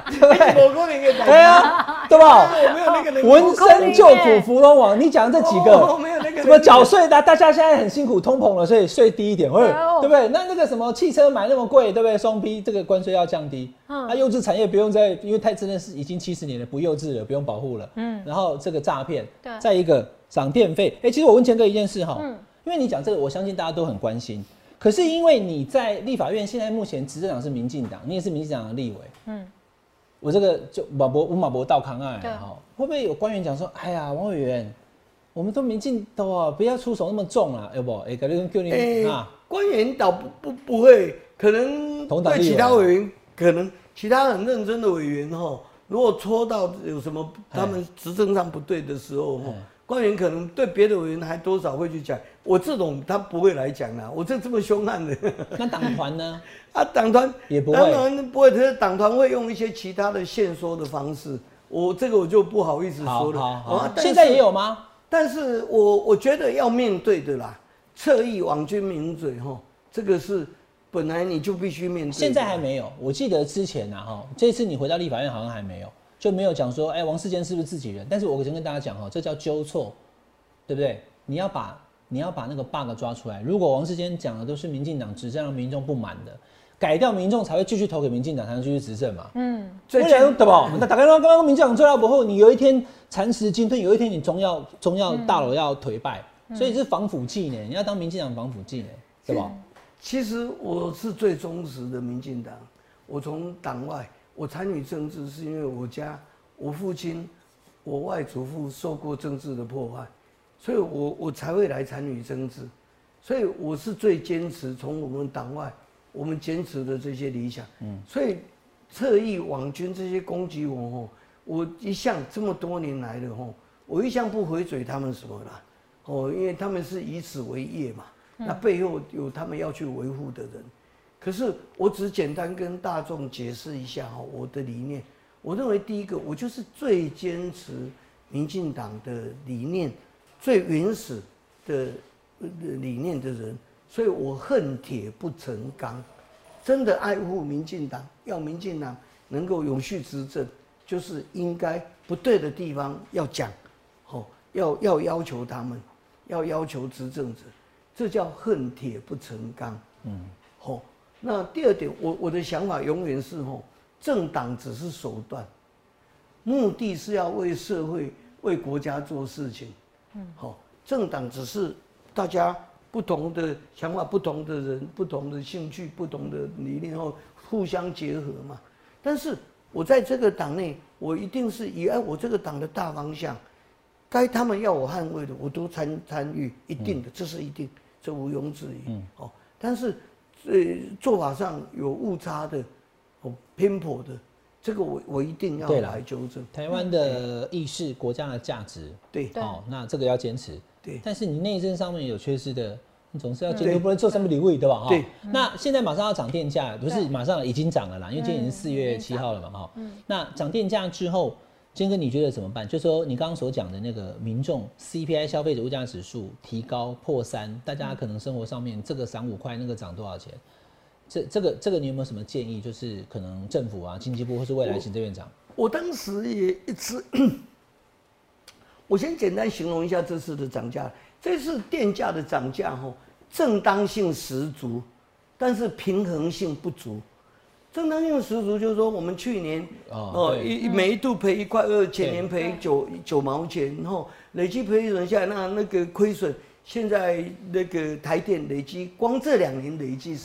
对不对？ 我可能给对啊，对吧？ 我没有那个能力。 闻声救苦扶龙王，你讲这几个， 没有那个什么缴税的，大家现在很辛苦，通膨了，所以税低一点，对不对？那个什么汽车买那么贵，对不对？双 B 这个关税要降低，幼稚产业不用再，因为太真的是已经70年了，不幼稚了，不用保护了。然后这个诈骗，再一个涨电费，其实我问钱哥一件事哈，因为你讲这个，我相信大家都很关心。可是因为你在立法院，现在目前执政党是民进党，你也是民进党的立委，我这个就吴马博道康案，会不会有官员讲说，哎呀，王委员，我们都民进党啊，不要出手那么重啊，要不？改天叫你官员倒不会，可能对其他委员，可能其他很认真的委员哈，如果戳到有什么他们执政上不对的时候哈。官员可能对别的委员还多少会去讲，我这种他不会来讲啦。我这么凶悍的， 那党团呢？ 党团也不会， 当然不会。可是党团会用一些其他的限缩的方式，这个我就不好意思说了。 好，现在也有吗？ 但是我觉得要面对的啦，侧翼网军名嘴哈，这个是本来你就必须面对。 现在还没有，我记得之前这次你回到立法院好像还没有。就没有讲说，王世坚是不是自己人？但是我先跟大家讲这叫纠错，对不对？你要把那个 bug 抓出来。如果王世坚讲的都是民进党执政让民众不满的，改掉民众才会继续投给民进党，才能继续执政嘛。对吧？那大概刚刚民进党做到不后，你有一天蚕食鲸吞，有一天你中药大楼要颓败，所以是防腐剂呢。你要当民进党防腐剂呢，对吧？ 其实我是最忠实的民进党，我从党外。我参与政治是因为我父亲、我外祖父受过政治的迫害，所以我才会来参与政治。所以我是最坚持从我们党外我们坚持的这些理想。所以侧翼网军这些攻击我一向这么多年来的我一向不回嘴他们什么啦。因为他们是以此为业嘛，那背后有他们要去维护的人。可是我只简单跟大众解释一下我的理念。我认为第一个，我就是最坚持民进党的理念、最原始的理念的人，所以我恨铁不成钢。真的爱护民进党，要民进党能够永续执政，就是应该不对的地方要讲，要要求他们，要要求执政者，这叫恨铁不成钢。那第二点，我的想法永远是政党只是手段，目的是要为社会、为国家做事情。政党只是大家不同的想法、不同的人、不同的兴趣、不同的理念互相结合嘛。但是我在这个党内，我一定是以我这个党的大方向，该他们要我捍卫的，我都参与，一定的，这是一定，这毋庸置疑。但是做法上有误差的、偏颇的，这个我一定要来纠正。 台湾的意识、国家的价值， 对， 那这个要坚持。 对， 但是你内政上面有缺失的，你总是要监督，不能做什么礼物，对吧？ 对。 那现在马上要涨电价，不是马上已经涨了啦，因为今年已经4月7号了嘛，那涨电价之后，坚哥你觉得怎么办？就是说你刚刚所讲的那个民众 CPI 消费者物价指数提高破3，大家可能生活上面这个涨5块，那个涨多少钱？这个你有没有什么建议？就是可能政府啊、经济部或是未来行政院长， 我当时也一直。我先简单形容一下这次的涨价。这次电价的涨价正当性十足，但是平衡性不足。正当性十足就是说，我们去年每一度赔1.2块，前年赔9毛钱，然后累计赔损下来，那个亏损，现在那个台电累计光这2年累计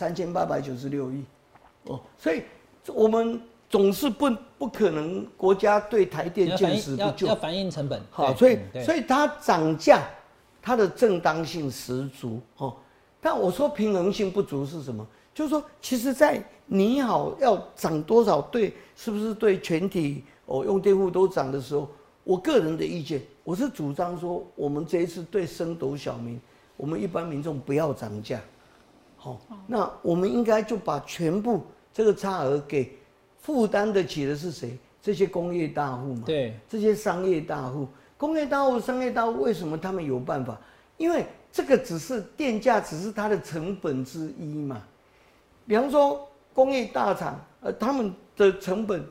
3896亿，所以我们。总是不可能，国家对台电见死不救， 要反映成本。 好，所以它涨价，它的正当性十足。但我说平衡性不足是什么？就是说，其实，在你要涨多少是不是对全体用电户都涨的时候，我个人的意见，我是主张说，我们这一次对升斗小民，我们一般民众不要涨价。那我们应该就把全部这个差额给。负担得起的是谁？这些工业大户嘛， 对， 这些商业大户、工业大户、商业大户，为什么他们有办法？因为这个只是电价，只是它的成本之一嘛。比方说工业大厂，他们的成本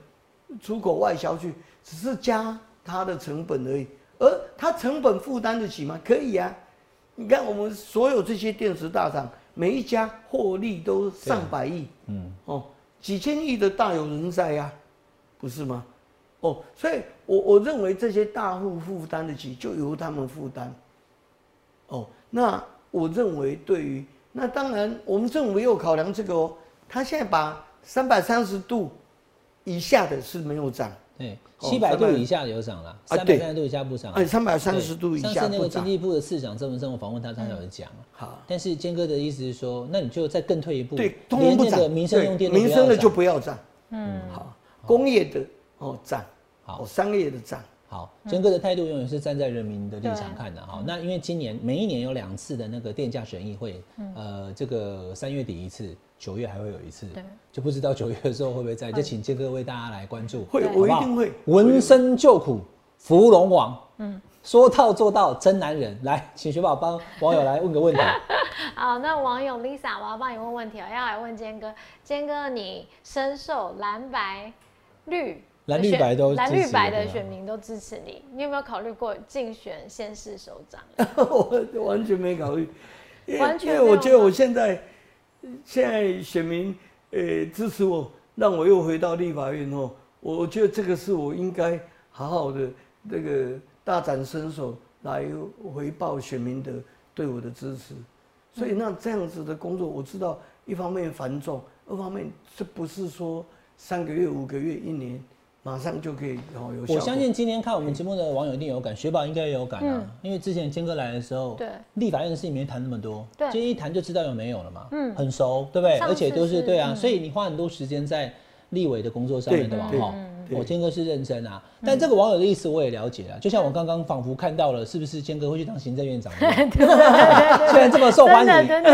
出口外销去，只是加它的成本而已。而它成本负担得起吗？可以啊。你看我们所有这些电池大厂，每一家获利都上百亿，几千亿的大有人在呀，不是吗？所以我认为这些大户负担得起，就由他们负担。那我认为对于那当然我们政府也有考量这个他现在把330度以下的是没有涨。 对，700度以下有涨了，330度以下不涨。 330度以下不涨。 上次那个经济部的次长郑文生，我访问他有讲。好，但是坚哥的意思是说，那你就再更退一步， 对， 连那个民生用电都不要涨， 民生的就不要涨。好，工业的涨，好，商业的涨。 好，坚哥的态度永远是站在人民的立场看的。好，那因为今年每一年有2次的那个电价审议会，这个3月底一次，9月还会有一次，就不知道9月的时候会不会在，就请坚哥为大家来关注。 会，我一定会。 闻声救苦，扶龙王，说到做到，真男人。来，请雪宝帮网友来问个问题。 好，那网友 Lisa， 我要帮你问问题要来问坚哥。坚哥，你深受蓝白绿的选民都支持你，你有没有考虑过竞选县市首长？ 我完全没考虑， 完全。 因为我觉得我现在选民支持我，让我又回到立法院我觉得这个是我应该好好的这个大展身手来回报选民的对我的支持。所以那这样子的工作，我知道一方面繁重，二方面这不是说3个月、5个月、1年。马上就可以有效果。 我相信今天看我们节目的网友一定有感，雪宝应该也有感啊。因为之前坚哥来的时候，立法院的事情没谈那么多，今天一谈就知道有没有了嘛，很熟，对不对？而且都是对啊，所以你花很多时间在立委的工作上面的嘛，我坚哥是认真啊，但这个网友的意思我也了解了，就像我刚刚仿佛看到了，是不是坚哥会去当行政院长？现在这么受欢迎， 真的。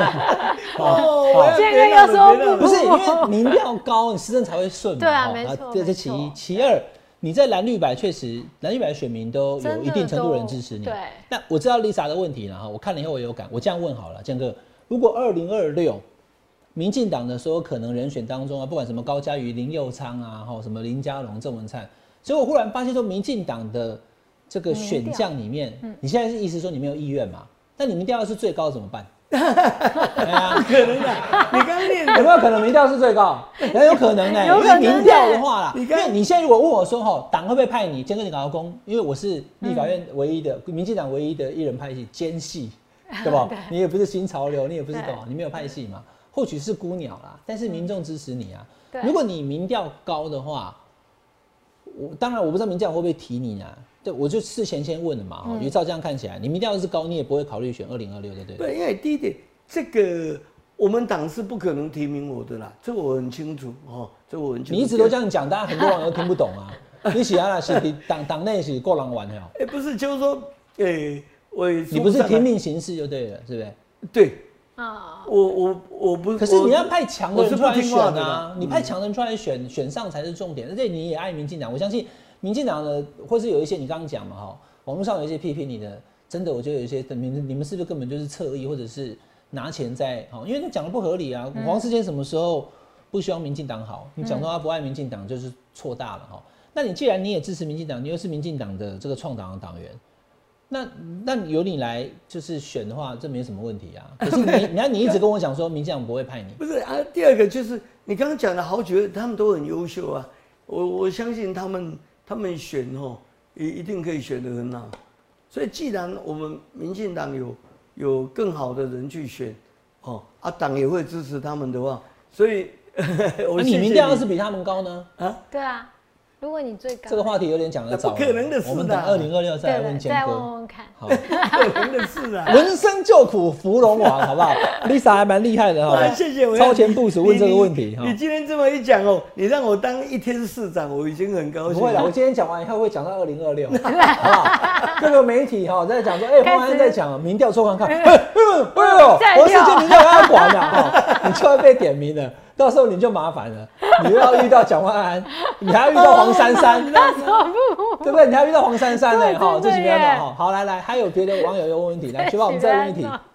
坚哥有说不是因为民调高，你施政才会顺嘛。 对啊，没错。 这是其一，其二，你在蓝绿白确实，蓝绿白的选民都有一定程度人支持你。 对。 那我知道 Lisa 的问题了哈，我看了以后我有感，我这样问好了，坚哥，如果2026。民进党的所有可能人选当中啊，不管什么高嘉瑜、林右昌啊，什么林佳龙、郑文灿，所以我忽然发现说，民进党的这个选项里面，你现在是意思说你没有意愿嘛？那你民调是最高怎么办？ 不可能的，你刚刚念有没有可能民调是最高？很有可能呢，因为民调的话啦，因为你现在如果问我说党会不会派你，坚哥你赶快攻，因为我是立法院唯一的民进党唯一的一人派系奸系，对吧？你也不是新潮流，你也不是你没有派系嘛。或许是孤鸟啦，但是民众支持你啊。如果你民调高的话，当然我不知道民调会不会提你啊。对，我就事前先问了嘛。因为照这样看起来，你民调是高，你也不会考虑选2026，对不对？ 对，因为第一点，这个我们党是不可能提名我的啦，这我很清楚这我很清楚。 你一直都这样讲，当然很多网友听不懂啊。你喜欢是党内是够人玩的。 不是，就是说， 你不是听命行事就对了，是不是？ 对。我不， 可是你要派强的人出来选啊！你派强的人出来选上才是重点。而且你也爱民进党，我相信民进党的，或是有一些你刚刚讲嘛网络上有一些批评你的，真的我觉得有一些你们是不是根本就是侧翼，或者是拿钱在因为你讲的不合理啊！黄世坚什么时候不希望民进党好？你讲说他不爱民进党就是错大了那你既然你也支持民进党，你又是民进党的这个创党的党员。那由你来就是选的话，这没什么问题啊。可是你一直跟我讲说民进党不会派你， 不是啊？第二个就是你刚刚讲的好几位，他们都很优秀啊。我相信他们选一定可以选得很好。所以既然我们民进党有更好的人去选党也会支持他们的话，所以我你民调要是比他们高呢？ 对啊。如果你最高， 这个话题有点讲得早， 不可能的事。 我们等2026再来问坚哥， 再问问看。 好，不可能的事啊！ 闻声救苦扶龙王，好不好 ？Lisa 还蛮厉害的谢谢我。 超前部署问这个问题你今天这么一讲你让我当1天市长，我已经很高兴。 不会啦，我今天讲完以后会讲到2026，好不好？各个媒体在讲说，黄安在讲民调抽看，我世界民调要管了你就会被点名了。到时候你就麻烦了，你又要遇到蒋万安，你还要遇到黄珊珊，对不对？你还要遇到黄珊珊呢，这几边好，来，还有别的网友有问题，来，雪宝我们再问一题。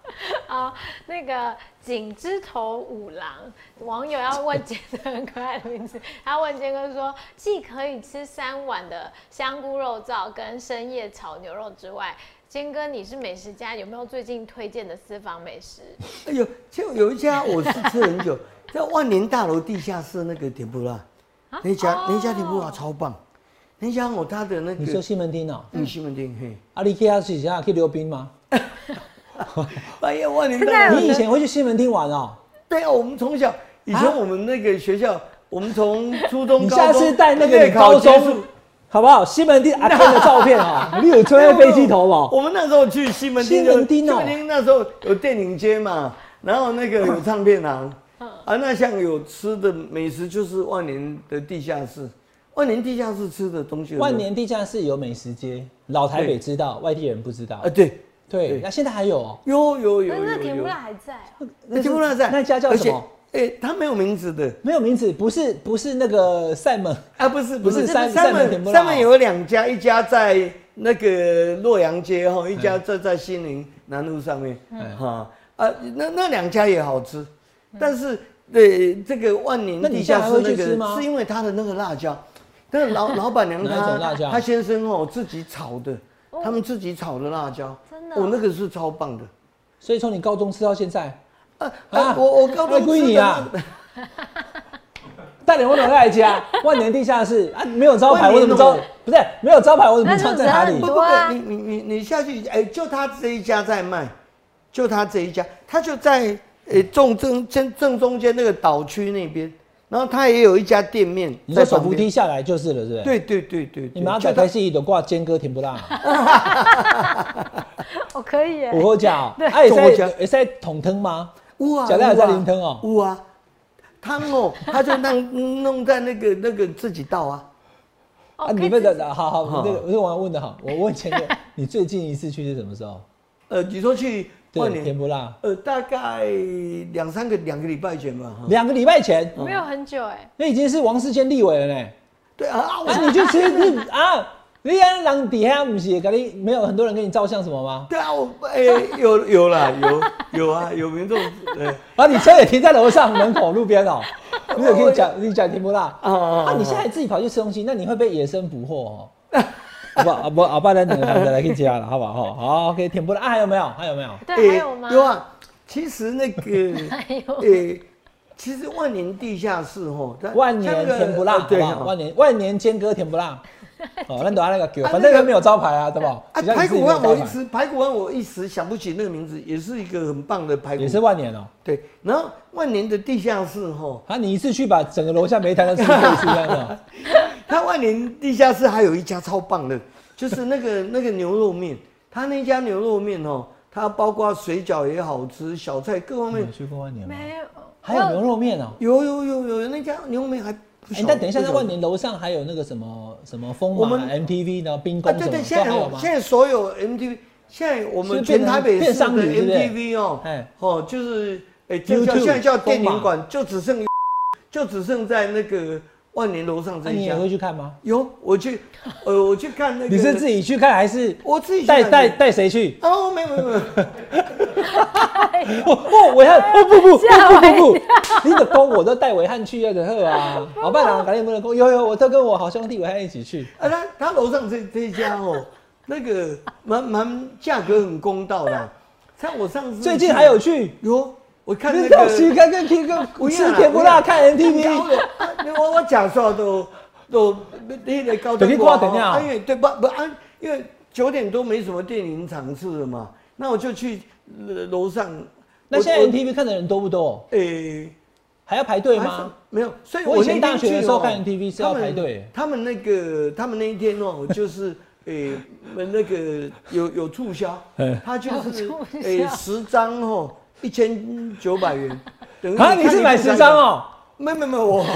那个景之头五郎网友要问坚哥很可爱的名字，他问坚哥说，既可以吃3碗的香菇肉燥跟深夜炒牛肉之外，坚哥你是美食家，有没有最近推荐的私房美食？ 哎呦，就有一家我是吃很久，在万年大楼地下室那个甜不辣，那家甜不辣超棒。那家他的那个， 你说西门町哦？ 西门町嘿。 你去是想去溜冰吗？ 哎呀，万年大楼， 你以前会去西门町玩哦？ 对啊，我们从小以前我们那个学校，我们从初中、 你下次带那个你高中好不好？西门町阿天的照片啊，你有穿在飞机头吗？ 我们那时候去西门町， 西门町那时候有电影街嘛，然后那个有唱片行啊，那像有吃的美食就是万年的地下室。万年地下室吃的东西， 万年地下室有美食街，老台北知道，外地人不知道。 对， 那现在还有哦？ 有。 那甜不辣还在哦？ 那甜不辣在， 那家叫什么？ 它没有名字的， 没有名字，不是那个赛门啊，不是赛门甜不辣。 赛门有2家，一家在那个洛阳街哈，一家在西宁南路上面哈那2家也好吃，但是这个万年地下室那个是因为它的那个辣椒。但是老板娘她先生自己炒的，他们自己炒的辣椒， 真的， 那个是超棒的。 所以从你高中吃到现在， 我高中归你啊！带点温暖来家，万年地下室啊，没有招牌我怎么招？不是没有招牌我怎么穿在哪里？ 不，你下去就他这一家在卖，就他这一家，他就在正中间那个岛区那边。然后他也有一家店面， 你说手扶梯下来就是了，是不是？ 对。 你们要在戏都挂坚哥甜不辣， 我可以耶。 我好讲， 对， 也在桶汤吗？ 有啊， 假的在淋汤哦。 有啊，汤他就弄在那个自己倒啊。 你们的好，我要问的好，我问坚哥，你最近一次去是什么时候？ 你说去？ 对，甜不辣。 大概2个礼拜前吧。 2个礼拜前， 没有很久哎。 那已经是王世坚立委了呢。 对啊， 你去吃你安人底下不是跟你没有很多人跟你照相什么吗？ 对啊，有啦，有民众。 你车也停在楼上门口路边哦。你有跟你讲甜不辣你现在自己跑去吃东西，那你会被野生捕获哦。不，阿爸咱2个人来去家了，好不好？好 ，OK， 甜不辣还有没有？ 对，还有吗？ 有啊，其实那个其实万年地下室万年甜不辣，对，万年坚哥甜不辣。咱都按那个叫，反正没有招牌啊，对不？ 排骨饭我一时想不起那个名字，也是一个很棒的排骨， 也是万年哦。 对，然后万年的地下室你一次去把整个楼下每一台都吃过一次这样的。 它万年地下室还有一家超棒的，就是那个牛肉面，它那家牛肉面它包括水饺也好吃，小菜各方面。 有去过万年吗？ 没有， 还有牛肉面哦。 有那家牛肉面还不少。 但等一下，在万年楼上还有那个什么风马 MTV 呢，冰宫什么对，现在所有 MTV， 现在我们全台北市的 MTV 就是现在叫电影馆，就只剩在那个万年楼上这一家。 你也会去看吗？ 有，我去看那个。 你是自己去看还是我自己带谁去？ 没有。 不，你的公我都带伟汉去的呵啊！老伴郎赶紧不能公，有，我都跟我好兄弟伟汉一起去。 他楼上这一家那个蛮价格很公道的。像我上次最近还有去我看那个洗干跟吃甜不辣看 MTV， 我假说都那个高等你挂等下， 因为因为9点多没什么电影场次了嘛，那我就去楼上。 那现在 MTV 看的人多不多？还要排队吗？ 没有，所以我以前大学的时候看 MTV 是要排队。 他们那一天就是那个有促销，他就是10张1900元。 你是买10张哦？ 没有我。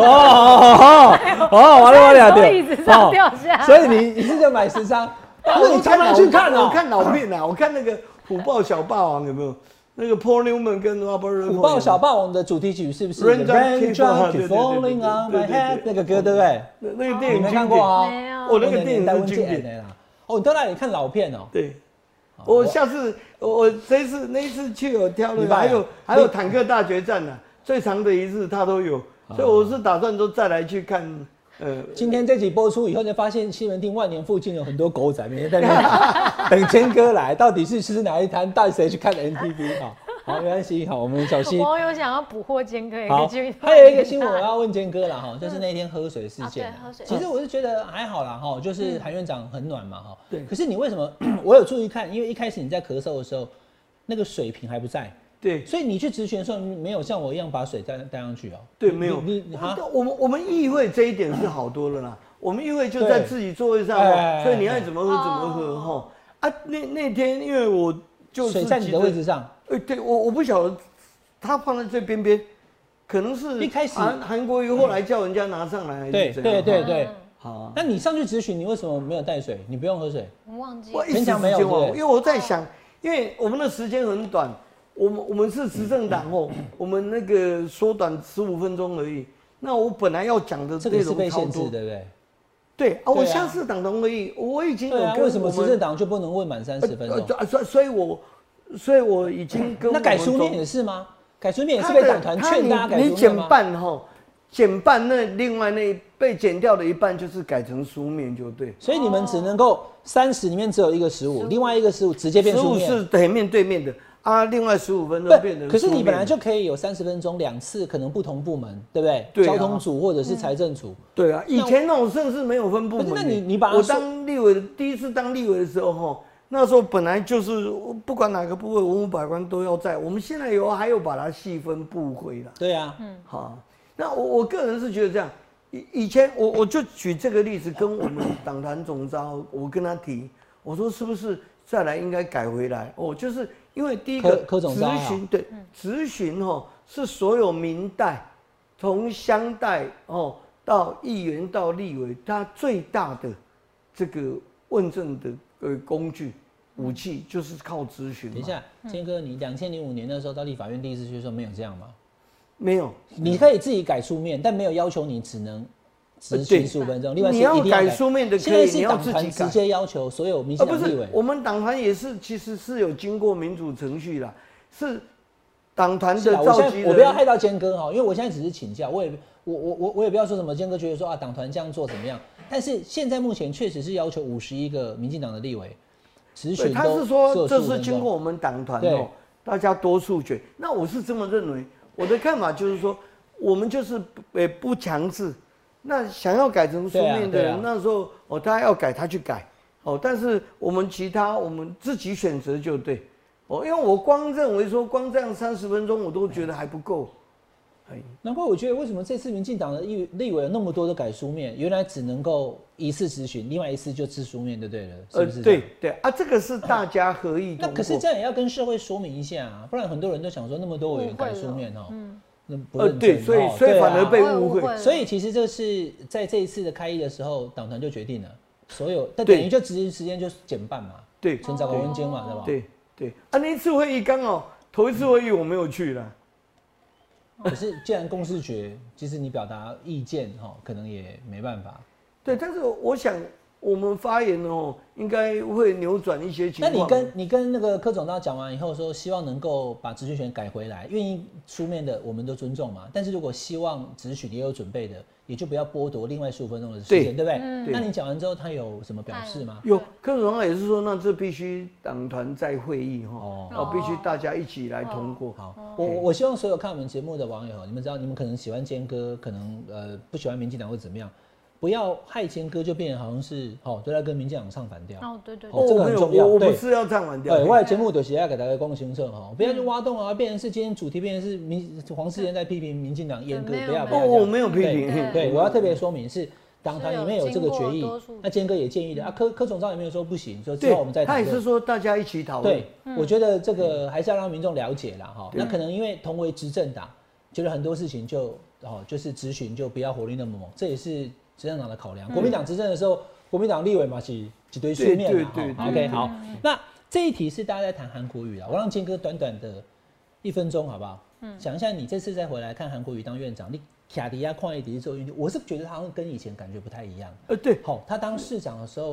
完了从椅子上掉下来。 所以你是就买10张？你常常去看我看老片啊，我看那个虎豹小霸王有没有？那个 Paul Newman 跟 Robert Redford 虎豹小霸王的主题曲是不是 Raindrops Keep Falling on My Head 那个歌对不对？ 那个电影你没看过啊？ 没有。 那个电影是经典你到那里看老片哦？ 对。 我下次我那一次去有挑了，还有坦克大决战呢，最长的一次他都有，所以我是打算都再来去看。 今天这集播出以后，就发现西门町万年附近有很多狗仔，每天在那边等坚哥来，到底是吃哪一摊，到底谁去看 NTV 好，没关系，好，我们小心。 网友想要捕获坚哥，也可以去。 还有一个新闻我要问坚哥啦，就是那天喝水事件。 喝水。 其实我是觉得还好啦，就是韩院长很暖嘛， 对。 可是你为什么？我有注意看，因为一开始你在咳嗽的时候，那个水瓶还不在。 对， 所以你去质询的时候没有像我一样把水带上去哦。 对，没有。我们议会这一点是好多了啦。我们议会就在自己座位上，所以你爱怎么喝怎么喝哈。啊，那天因为我就是水在你的位置上。 对，我不晓得，他放在最边边，可能是一开始韩国瑜后来叫人家拿上来。 对。好，那你上去质询，你为什么没有带水？你不用喝水？ 我忘记。 我一时之间忘了，因为我在想，因为我们的时间很短。我们是执政党我们那个缩短15分钟而已。那我本来要讲的这个是被限制，对不对？ 对啊，我下次党同而已，我已经有跟为什么执政党就不能问满30分钟？ 所以我已经跟那改书面也是吗？改书面也是被党团劝大家改书面吗？ 你减半那另外那被减掉的一半就是改成书面就对。 所以你们只能够30里面只有一个15，另外一个15直接变书面。 15是面对面的。另外15分钟变成。 可是你本来就可以有30分钟2次，可能不同部门，对不对？ 对。 交通组或者是财政组。 对啊，以前那种甚至没有分部门。 那你把我当立委第一次当立委的时候那时候本来就是不管哪个部位文武百官都要在。我们现在还有把它细分部会了。 对啊， 好，那我个人是觉得这样。以前我就举这个例子，跟我们党团总召，我跟他提，我说是不是再来应该改回来？就是。因为第一个质询，对，质询是所有民代，从乡代到议员到立委，它最大的这个问政的工具武器就是靠质询。 等一下，坚哥，你2005年那时候到立法院第一次去的时候没有这样吗？ 没有， 你可以自己改书面，但没有要求你只能质询15分钟。另外你要改书面的可以，你要自己改。 直接要求所有民进党立委。 我们党团也是，其实是有经过民主程序啦，是党团的召集人。 我不要害到坚哥因为我现在只是请教，我也不要说什么坚哥觉得说党团这样做怎么样，但是现在目前确实是要求51个民进党的立委质询。 他是说这是经过我们党团大家多数决。那我是这么认为，我的看法就是说，我们就是不强制。那想要改成书面的人，那时候他要改他去改但是我们其他我们自己选择就对因为我光认为说光这样30分钟我都觉得还不够。 难怪我觉得为什么这次民进党的立委有那么多的改书面，原来只能够一次质询，另外一次就质书面就对了，是不是？ 对这个是大家合意通过。 那可是这样也要跟社会说明一下不然很多人都想说那么多委员改书面对，所以反而被误会。 所以其实这是在这一次的开议的时候，党团就决定了，所有但等于就执行时间就减半嘛， 对， 存找个文间嘛，对吧？ 对那一次会议刚好头一次会议我没有去了。 可是既然公示决，其实你表达意见可能也没办法。 对，但是我想我们发言应该会扭转一些情况。 那你跟那个柯总召讲完以后说，希望能够把质询权改回来，愿意书面的我们都尊重嘛。但是如果希望质询也有准备的，也就不要剥夺另外15分钟的时间，对不对？那你讲完之后，他有什么表示吗？ 有，柯总召也是说，那这必须党团在会议必须大家一起来通过。 好，我希望所有看我们节目的网友，你们知道，你们可能喜欢坚哥，可能不喜欢民进党或怎么样。不要害坚哥，就变成好像是都在跟民进党唱反调。 对， 这个很重要。 我不是要唱反调。 我的节目就是要给大家讲清楚不要去挖洞变成是今天主题变成是黄世坚在批评民进党阉割，不要。 我没有批评。 对，我要特别说明是党团里面有这个决议，那坚哥也建议的柯总召也没有说不行，说之后我们再讨论。 他也是说大家一起讨论。 对，我觉得这个还是要让民众了解啦那可能因为同为执政党，觉得很多事情就是质询就不要火力那么猛，这也是执政党的考量。国民党执政的时候，国民党立委嘛是一堆书面嘛。对 OK 好，那这一题是大家在谈韩国瑜我让坚哥短短的1分钟好不好？想一下你这次再回来看韩国瑜当院长，你卡迪亚矿业底做运动，我是觉得他好像跟以前感觉不太一样。 对， 他当市长的时候，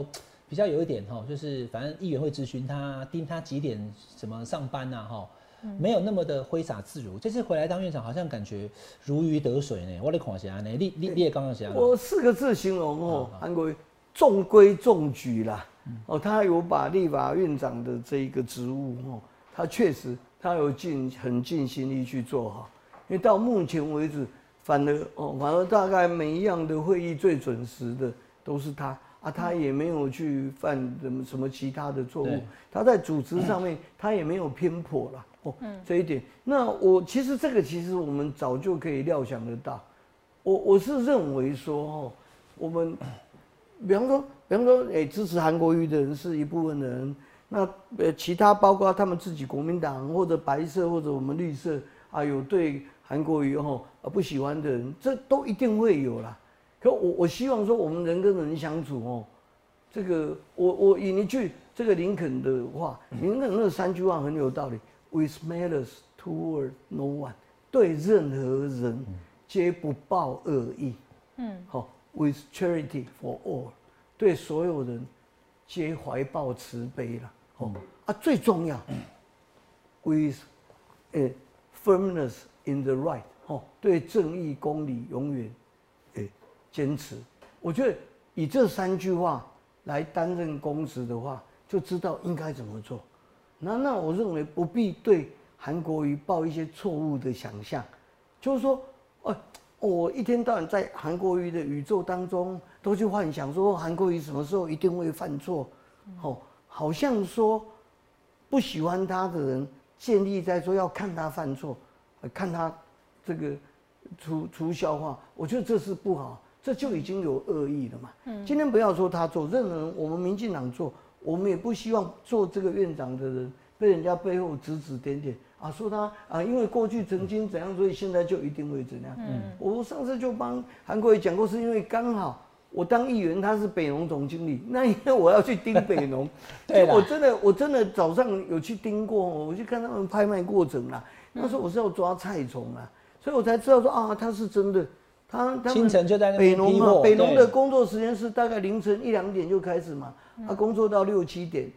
比较有一点哈，就是反正议员会咨询他，盯他几点什么上班啊哈，没有那么的挥洒自如。这次回来当院长，好像感觉如鱼得水呢。我来看一下呢，你也刚刚讲， 我4个字形容哦，韩国瑜中规中矩啦。哦，他有把立法院长的这一个职务哦，他确实他有很尽心力去做好。因为到目前为止，反而大概每一样的会议最准时的都是他。他也没有去犯什么其他的错误，他在组织上面他也没有偏颇啦。这一点，那其实我们早就可以料想得到。我是认为说我们比方说，支持韩国瑜的人是一部分的人，那其他包括他们自己国民党或者白色或者我们绿色啊，有对韩国瑜不喜欢的人，这都一定会有啦。可我希望说，我们人跟人相处这个我引一句这个林肯的话，林肯那3句话很有道理 ：With malice toward no one， 对任何人皆不抱恶意。With charity for all， 对所有人皆怀抱慈悲啦。最重要 ，with firmness in the right， 对正义公理永远坚持。我觉得以这3句话来担任公职的话，就知道应该怎么做。那我认为不必对韩国瑜抱一些错误的想象，就是说，我一天到晚在韩国瑜的宇宙当中都去幻想说韩国瑜什么时候一定会犯错，好像说不喜欢他的人建立在说要看他犯错，看他这个出笑话，我觉得这是不好。这就已经有恶意了嘛。今天不要说他做，任何人，我们民进党做，我们也不希望做这个院长的人被人家背后指指点点说他因为过去曾经怎样，所以现在就一定会怎样。我上次就帮韩国瑜讲过，是因为刚好我当议员，他是北农总经理，那因为我要去盯北农，我真的早上有去盯过，我去看他们拍卖过程啦。那时候我是要抓菜虫啦，所以我才知道说他是真的。他清晨就在那边批货，北农的工作时间是大概凌晨1、2点就开始嘛，工作到6、7点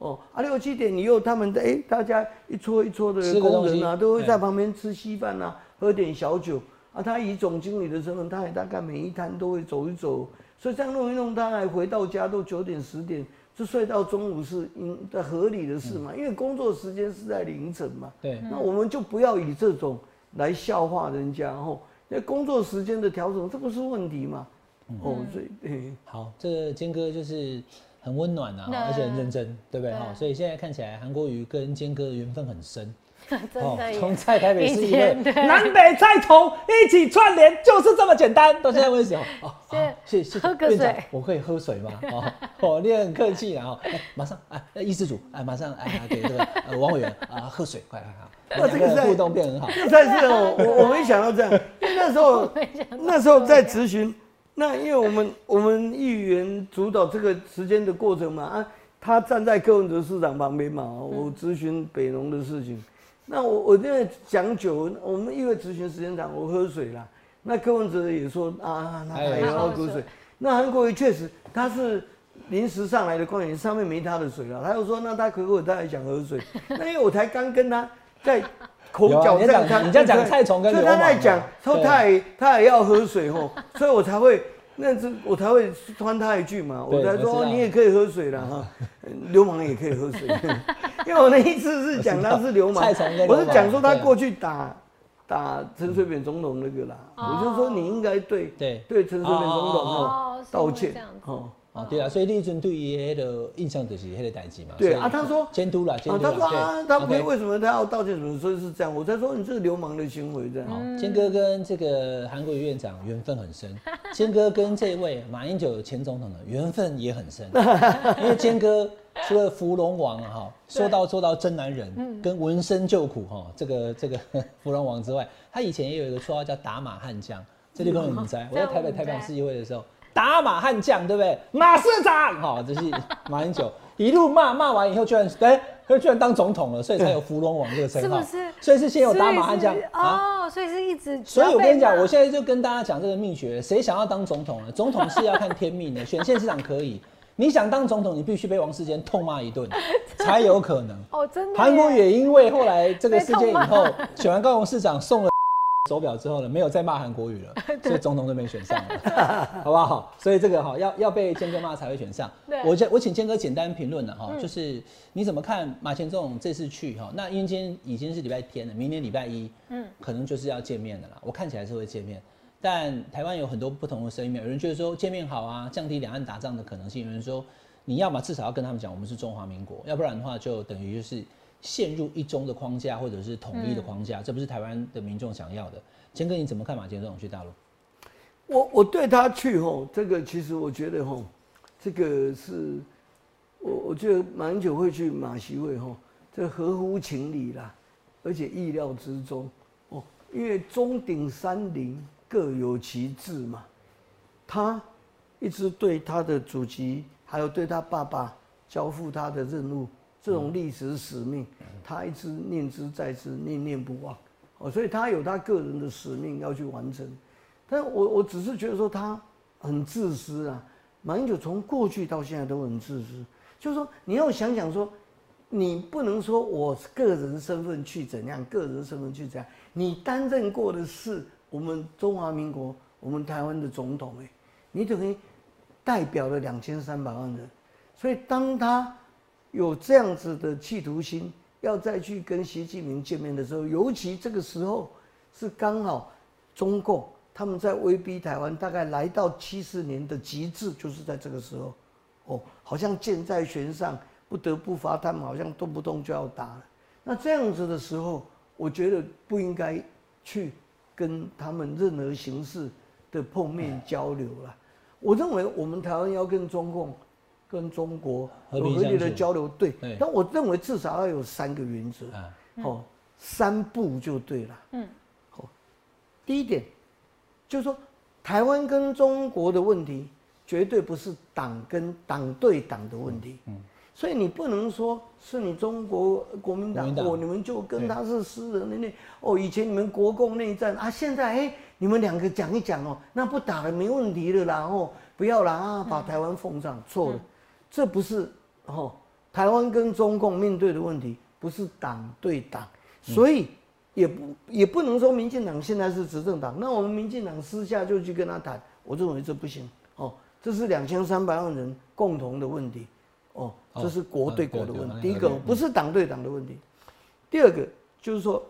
，6、7点以后他们大家一撮一撮的工人啊，都会在旁边吃稀饭啊，喝点小酒他以总经理的身份，他也大概每一摊都会走一走，所以这样弄一弄，他还回到家都9点10点，就睡到中午是合理的事嘛，因为工作时间是在凌晨嘛。 对， 那我们就不要以这种来笑话人家那工作时间的调整，这不是问题吗？所以好，这个坚哥就是很温暖而且很认真，对不对？所以现在看起来韩国瑜跟坚哥的缘分很深。 真的， 从在台北市议会南北菜虫一起串联，就是这么简单。到现在为止谢谢喝个水， 我可以喝水吗？你很客气啦马上议事组马上给这个王委员喝水，快。这个互动变很好。 但是我没想到这样，因为那时候在质询，那因为我们议员主导这个时间的过程嘛他站在柯文哲市长旁边嘛，我质询北农的事情。那我因为讲久，我们议会质询时间长，我喝水啦。那柯文哲也说他也要喝水。那韩国瑜确实他是临时上来的官员，上面没他的水了。他又说那他也想喝水。那因为我才刚跟他在口角上， 你在讲菜虫跟流氓， 他在讲说他也要喝水所以我才会穿他一句嘛，我才说你也可以喝水啦流氓也可以喝水，因为我那一次是讲他是流氓，我是讲说他过去打陈水扁总统那个啦，我就说你应该对陈水扁总统道歉对啦，所以你对于的印象就是那个代志嘛。 对他说监督啦， 他说他为什么他要道歉什么，所以是这样，我才说你这是流氓的行为这样。 坚哥跟这个韩国瑜院长缘分很深，坚哥跟这位马英九前总统的缘分也很深，因为坚哥除了扶龙王说到真男人，跟闻声救苦这个扶龙王之外，他以前也有一个绰号叫打马悍将，这里可能你猜，我在台北市议会的时候。打马悍将，对不对？马市长，这是马英九一路骂完以后，居然当总统了，所以才有扶龙王这个称号，是不是？所以是先有打马悍将所以是一直。 所以我跟你讲，我现在就跟大家讲这个秘诀，谁想要当总统呢？总统是要看天命的，选县市长可以， 你想当总统，你必须被王世坚痛骂一顿，才有可能。 哦，真的。 韩国也因为后来这个事件以后，选完高雄市长送了手表之后呢，没有再骂韩国语了，所以总统都没选上了，好不好？所以这个要被坚哥骂才会选上。我请坚哥简单评论了哈，就是你怎么看马前总统这次去哈？那因为今天已经是礼拜天了，明年礼拜一，可能就是要见面的啦。我看起来是会见面。但台湾有很多不同的声音，有人觉得说见面好啊，降低两岸打仗的可能性；有人说你要么至少要跟他们讲我们是中华民国，要不然的话就等于就是陷入一中的框架或者是统一的框架，这不是台湾的民众想要的。坚哥你怎么看马前总统去大陆？ 我对他去吼，这个其实我觉得吼，这个是我觉得马英九会去马习会吼，这合乎情理啦，而且意料之中哦，因为中鼎三陵各有其志嘛，他一直对他的祖籍，还有对他爸爸交付他的任务，这种历史使命，他一直念之在之，念念不忘。哦，所以他有他个人的使命要去完成。但我只是觉得说他很自私啊，马英九从过去到现在都很自私，就是说你要想想说，你不能说我个人身份去怎样，个人身份去怎样，你担任过的是我们中华民国、我们台湾的总统，你等于代表了2300万人，所以当他有这样子的企图心，要再去跟习近平见面的时候，尤其这个时候是刚好中共他们在威逼台湾，大概来到70年的极致，就是在这个时候，哦，好像箭在弦上，不得不发，他们好像动不动就要打了。那这样子的时候，我觉得不应该去跟他们任何形式的碰面交流了。我认为我们台湾要跟中共、跟中国有合理的交流，对。但我认为至少要有3个原则，哦，3步就对了。好，第一点就是说，台湾跟中国的问题绝对不是党跟党对党的问题。所以你不能说是你中国国民党哦，你们就跟他是私人的那哦，以前你们国共内战啊，现在你们2个讲一讲哦，那不打了没问题了啦，哦，不要啦啊，把台湾奉上，错了，这不是哦，台湾跟中共面对的问题不是党对党，所以也不能说民进党现在是执政党，那我们民进党私下就去跟他谈，我认为这不行哦，这是2300万人共同的问题。哦，这是国对国的问题。第一个不是党对党的问题，第二个就是说，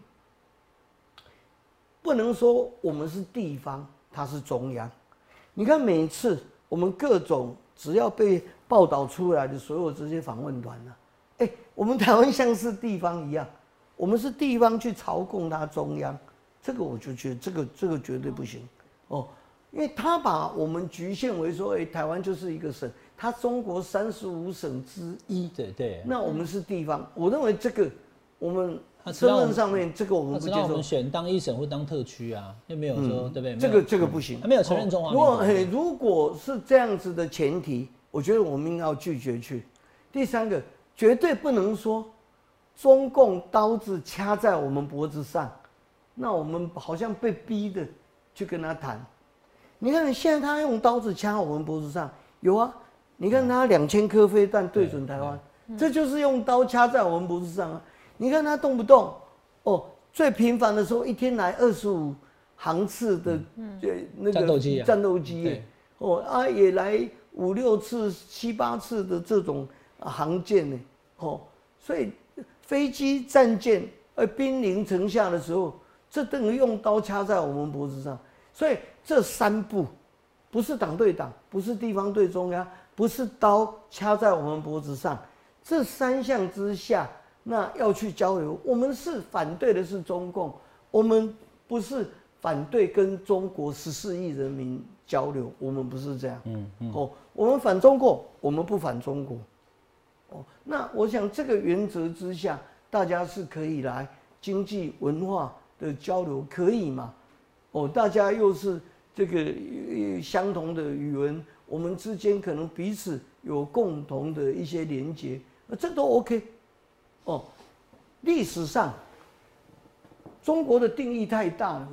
不能说我们是地方，它是中央。你看每次我们各种只要被报道出来的所有这些访问团呢，我们台湾像是地方一样，我们是地方去朝贡他中央，这个我就觉得这个绝对不行哦，因为他把我们局限为说，台湾就是一个省。它中国35省之一，对，那我们是地方，我认为这个我们身份上面这个我们不接受。 我们选当一省或当特区啊，又没有说对不对？这个不行， 没有承认中华民国。 如果是这样子的前提，我觉得我们应该要拒绝去。第3个，绝对不能说中共刀子掐在我们脖子上，那我们好像被逼的去跟他谈。你看现在他用刀子掐我们脖子上，有啊。你看他2000颗飞弹对准台湾，这就是用刀掐在我们脖子上啊！你看他动不动，哦，最频繁的时候一天来25航次的那个战斗机，哦啊也来5、6次、7、8次的这种航舰呢，哦，所以飞机、战舰兵临城下的时候，这等于用刀掐在我们脖子上。所以这3步，不是党对党，不是地方对中央。不是刀掐在我们脖子上，这3项之下，那要去交流，我们是反对的是中共，我们不是反对跟中国14亿人民交流，我们不是这样。我们反中国，我们不反中国。那我想这个原则之下，大家是可以来经济文化的交流，可以嘛？大家又是这个相同的语文。我们之间可能彼此有共同的一些连结，这都 OK。历史上中国的定义太大了嘛，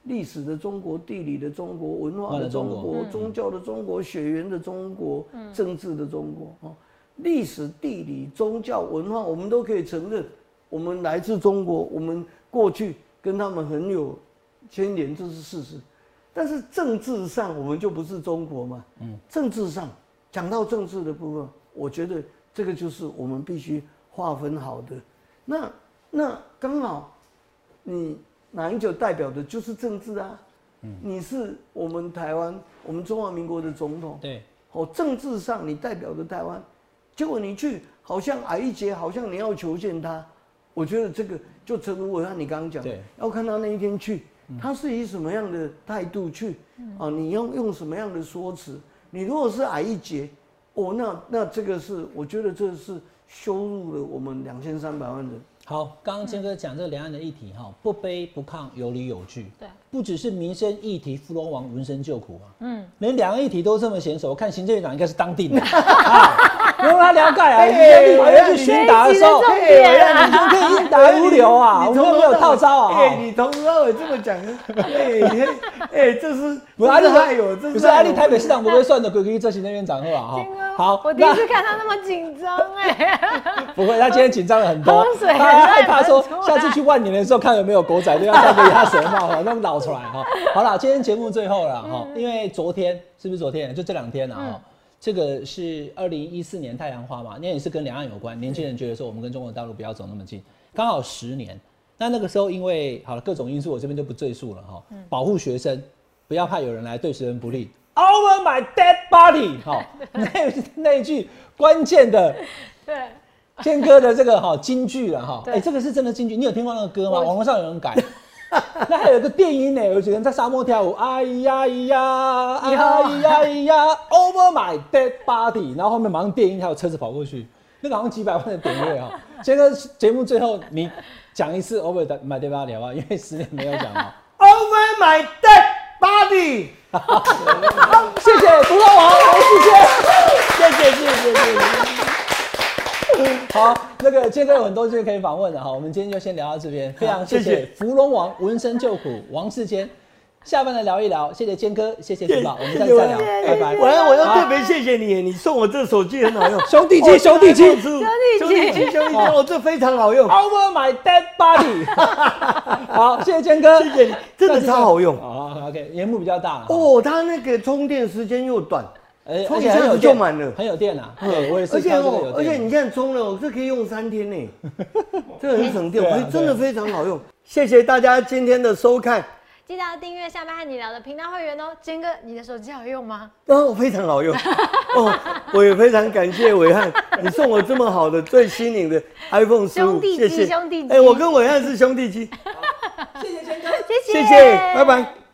历史的中国、地理的中国、文化的中国、宗教的中国、血缘的中国、政治的中国。历史、地理、宗教、文化，我们都可以承认，我们来自中国，我们过去跟他们很有牵连，这是事实。但是政治上，我们就不是中国嘛。政治上讲到政治的部分，我觉得这个就是我们必须划分好的。那刚好，你马英九代表的就是政治啊。你是我们台湾，我们中华民国的总统。 对。 政治上你代表的台湾，结果你去好像矮一截，好像你要求见他。我觉得这个就诚如我像你刚刚讲，要看他那一天去，他是以什么样的态度去啊？你要用什么样的说辞？你如果是矮一截，那这个是我觉得这是羞辱了我们2300万人。 好，刚刚坚哥讲这个两岸的议题哈，不卑不亢，有理有据。对，不只是民生议题，扶龙王闻声救苦啊。连两岸议题都这么娴熟，我看行政院长应该是当定的。因为他了解啊，立法院去询答的时候，你就可以应答如流啊，我们又没有套招啊。 你从头到尾这么讲，这是不是害我？ 不是，你台北市长不会算的，规做行政院长是吧？哈，好， 我第一次看他那么紧张不会，他今天紧张了很多，他害怕说下次去万年的时候看有没有狗仔队要下个鸭舌帽哈，那么老出来哈。好了，今天节目最后了哈，因为昨天是不是昨天？就这2天了哈。这个是2014年太阳花嘛，那也是跟两岸有关。年轻人觉得说我们跟中国大陆不要走那么近，刚好10年。那个时候因为好了各种因素，我这边就不赘述了哈。保护学生，不要怕有人来对学生不利。Over my dead body， 好，那一句关键的，对，坚哥的这个金句了哈。这个是真的金句，你有听过那个歌吗？网络上有人改。那还有个电音呢，有几个人在沙漠跳舞，哎呀呀，哎呀呀 ，Over my dead body， 然后后面马上电音，还有车子跑过去，那个好像几百万的点阅哈。这个节目最后你讲一次 Over my dead body 好不好？因为10年没有讲嘛。 Over my dead body， 谢谢扶龙王王世坚，谢谢。好，那个坚哥有很多事可以访问的哈，我们今天就先聊到这边，非常谢谢扶龙王闻声救苦王世坚，下班来聊一聊，谢谢坚哥，谢谢陈宝，我们下次再聊，拜拜。 我要特别谢谢你，你送我这手机很好用， 兄弟机，兄弟机， 哦，这非常好用 ，Over my dead body， 好，谢谢坚哥， 谢谢你，真的超好用。 好 ，OK， 屏幕比较大了， 它那个充电时间又短。 充一下子就满了， 很有电啊！对，我也是。 而且你看充了，这可以用3天呢，这很省电，真的非常好用。谢谢大家今天的收看， 记得要订阅下班和你聊的频道会员哦。坚哥，你的手机好用吗？ 非常好用。我也非常感谢伟汉，你送我这么好的最新颖的 iPhone 15， 兄弟机， 谢谢。 兄弟机。 我跟伟汉是兄弟机。 谢谢坚哥， 谢谢， 拜拜。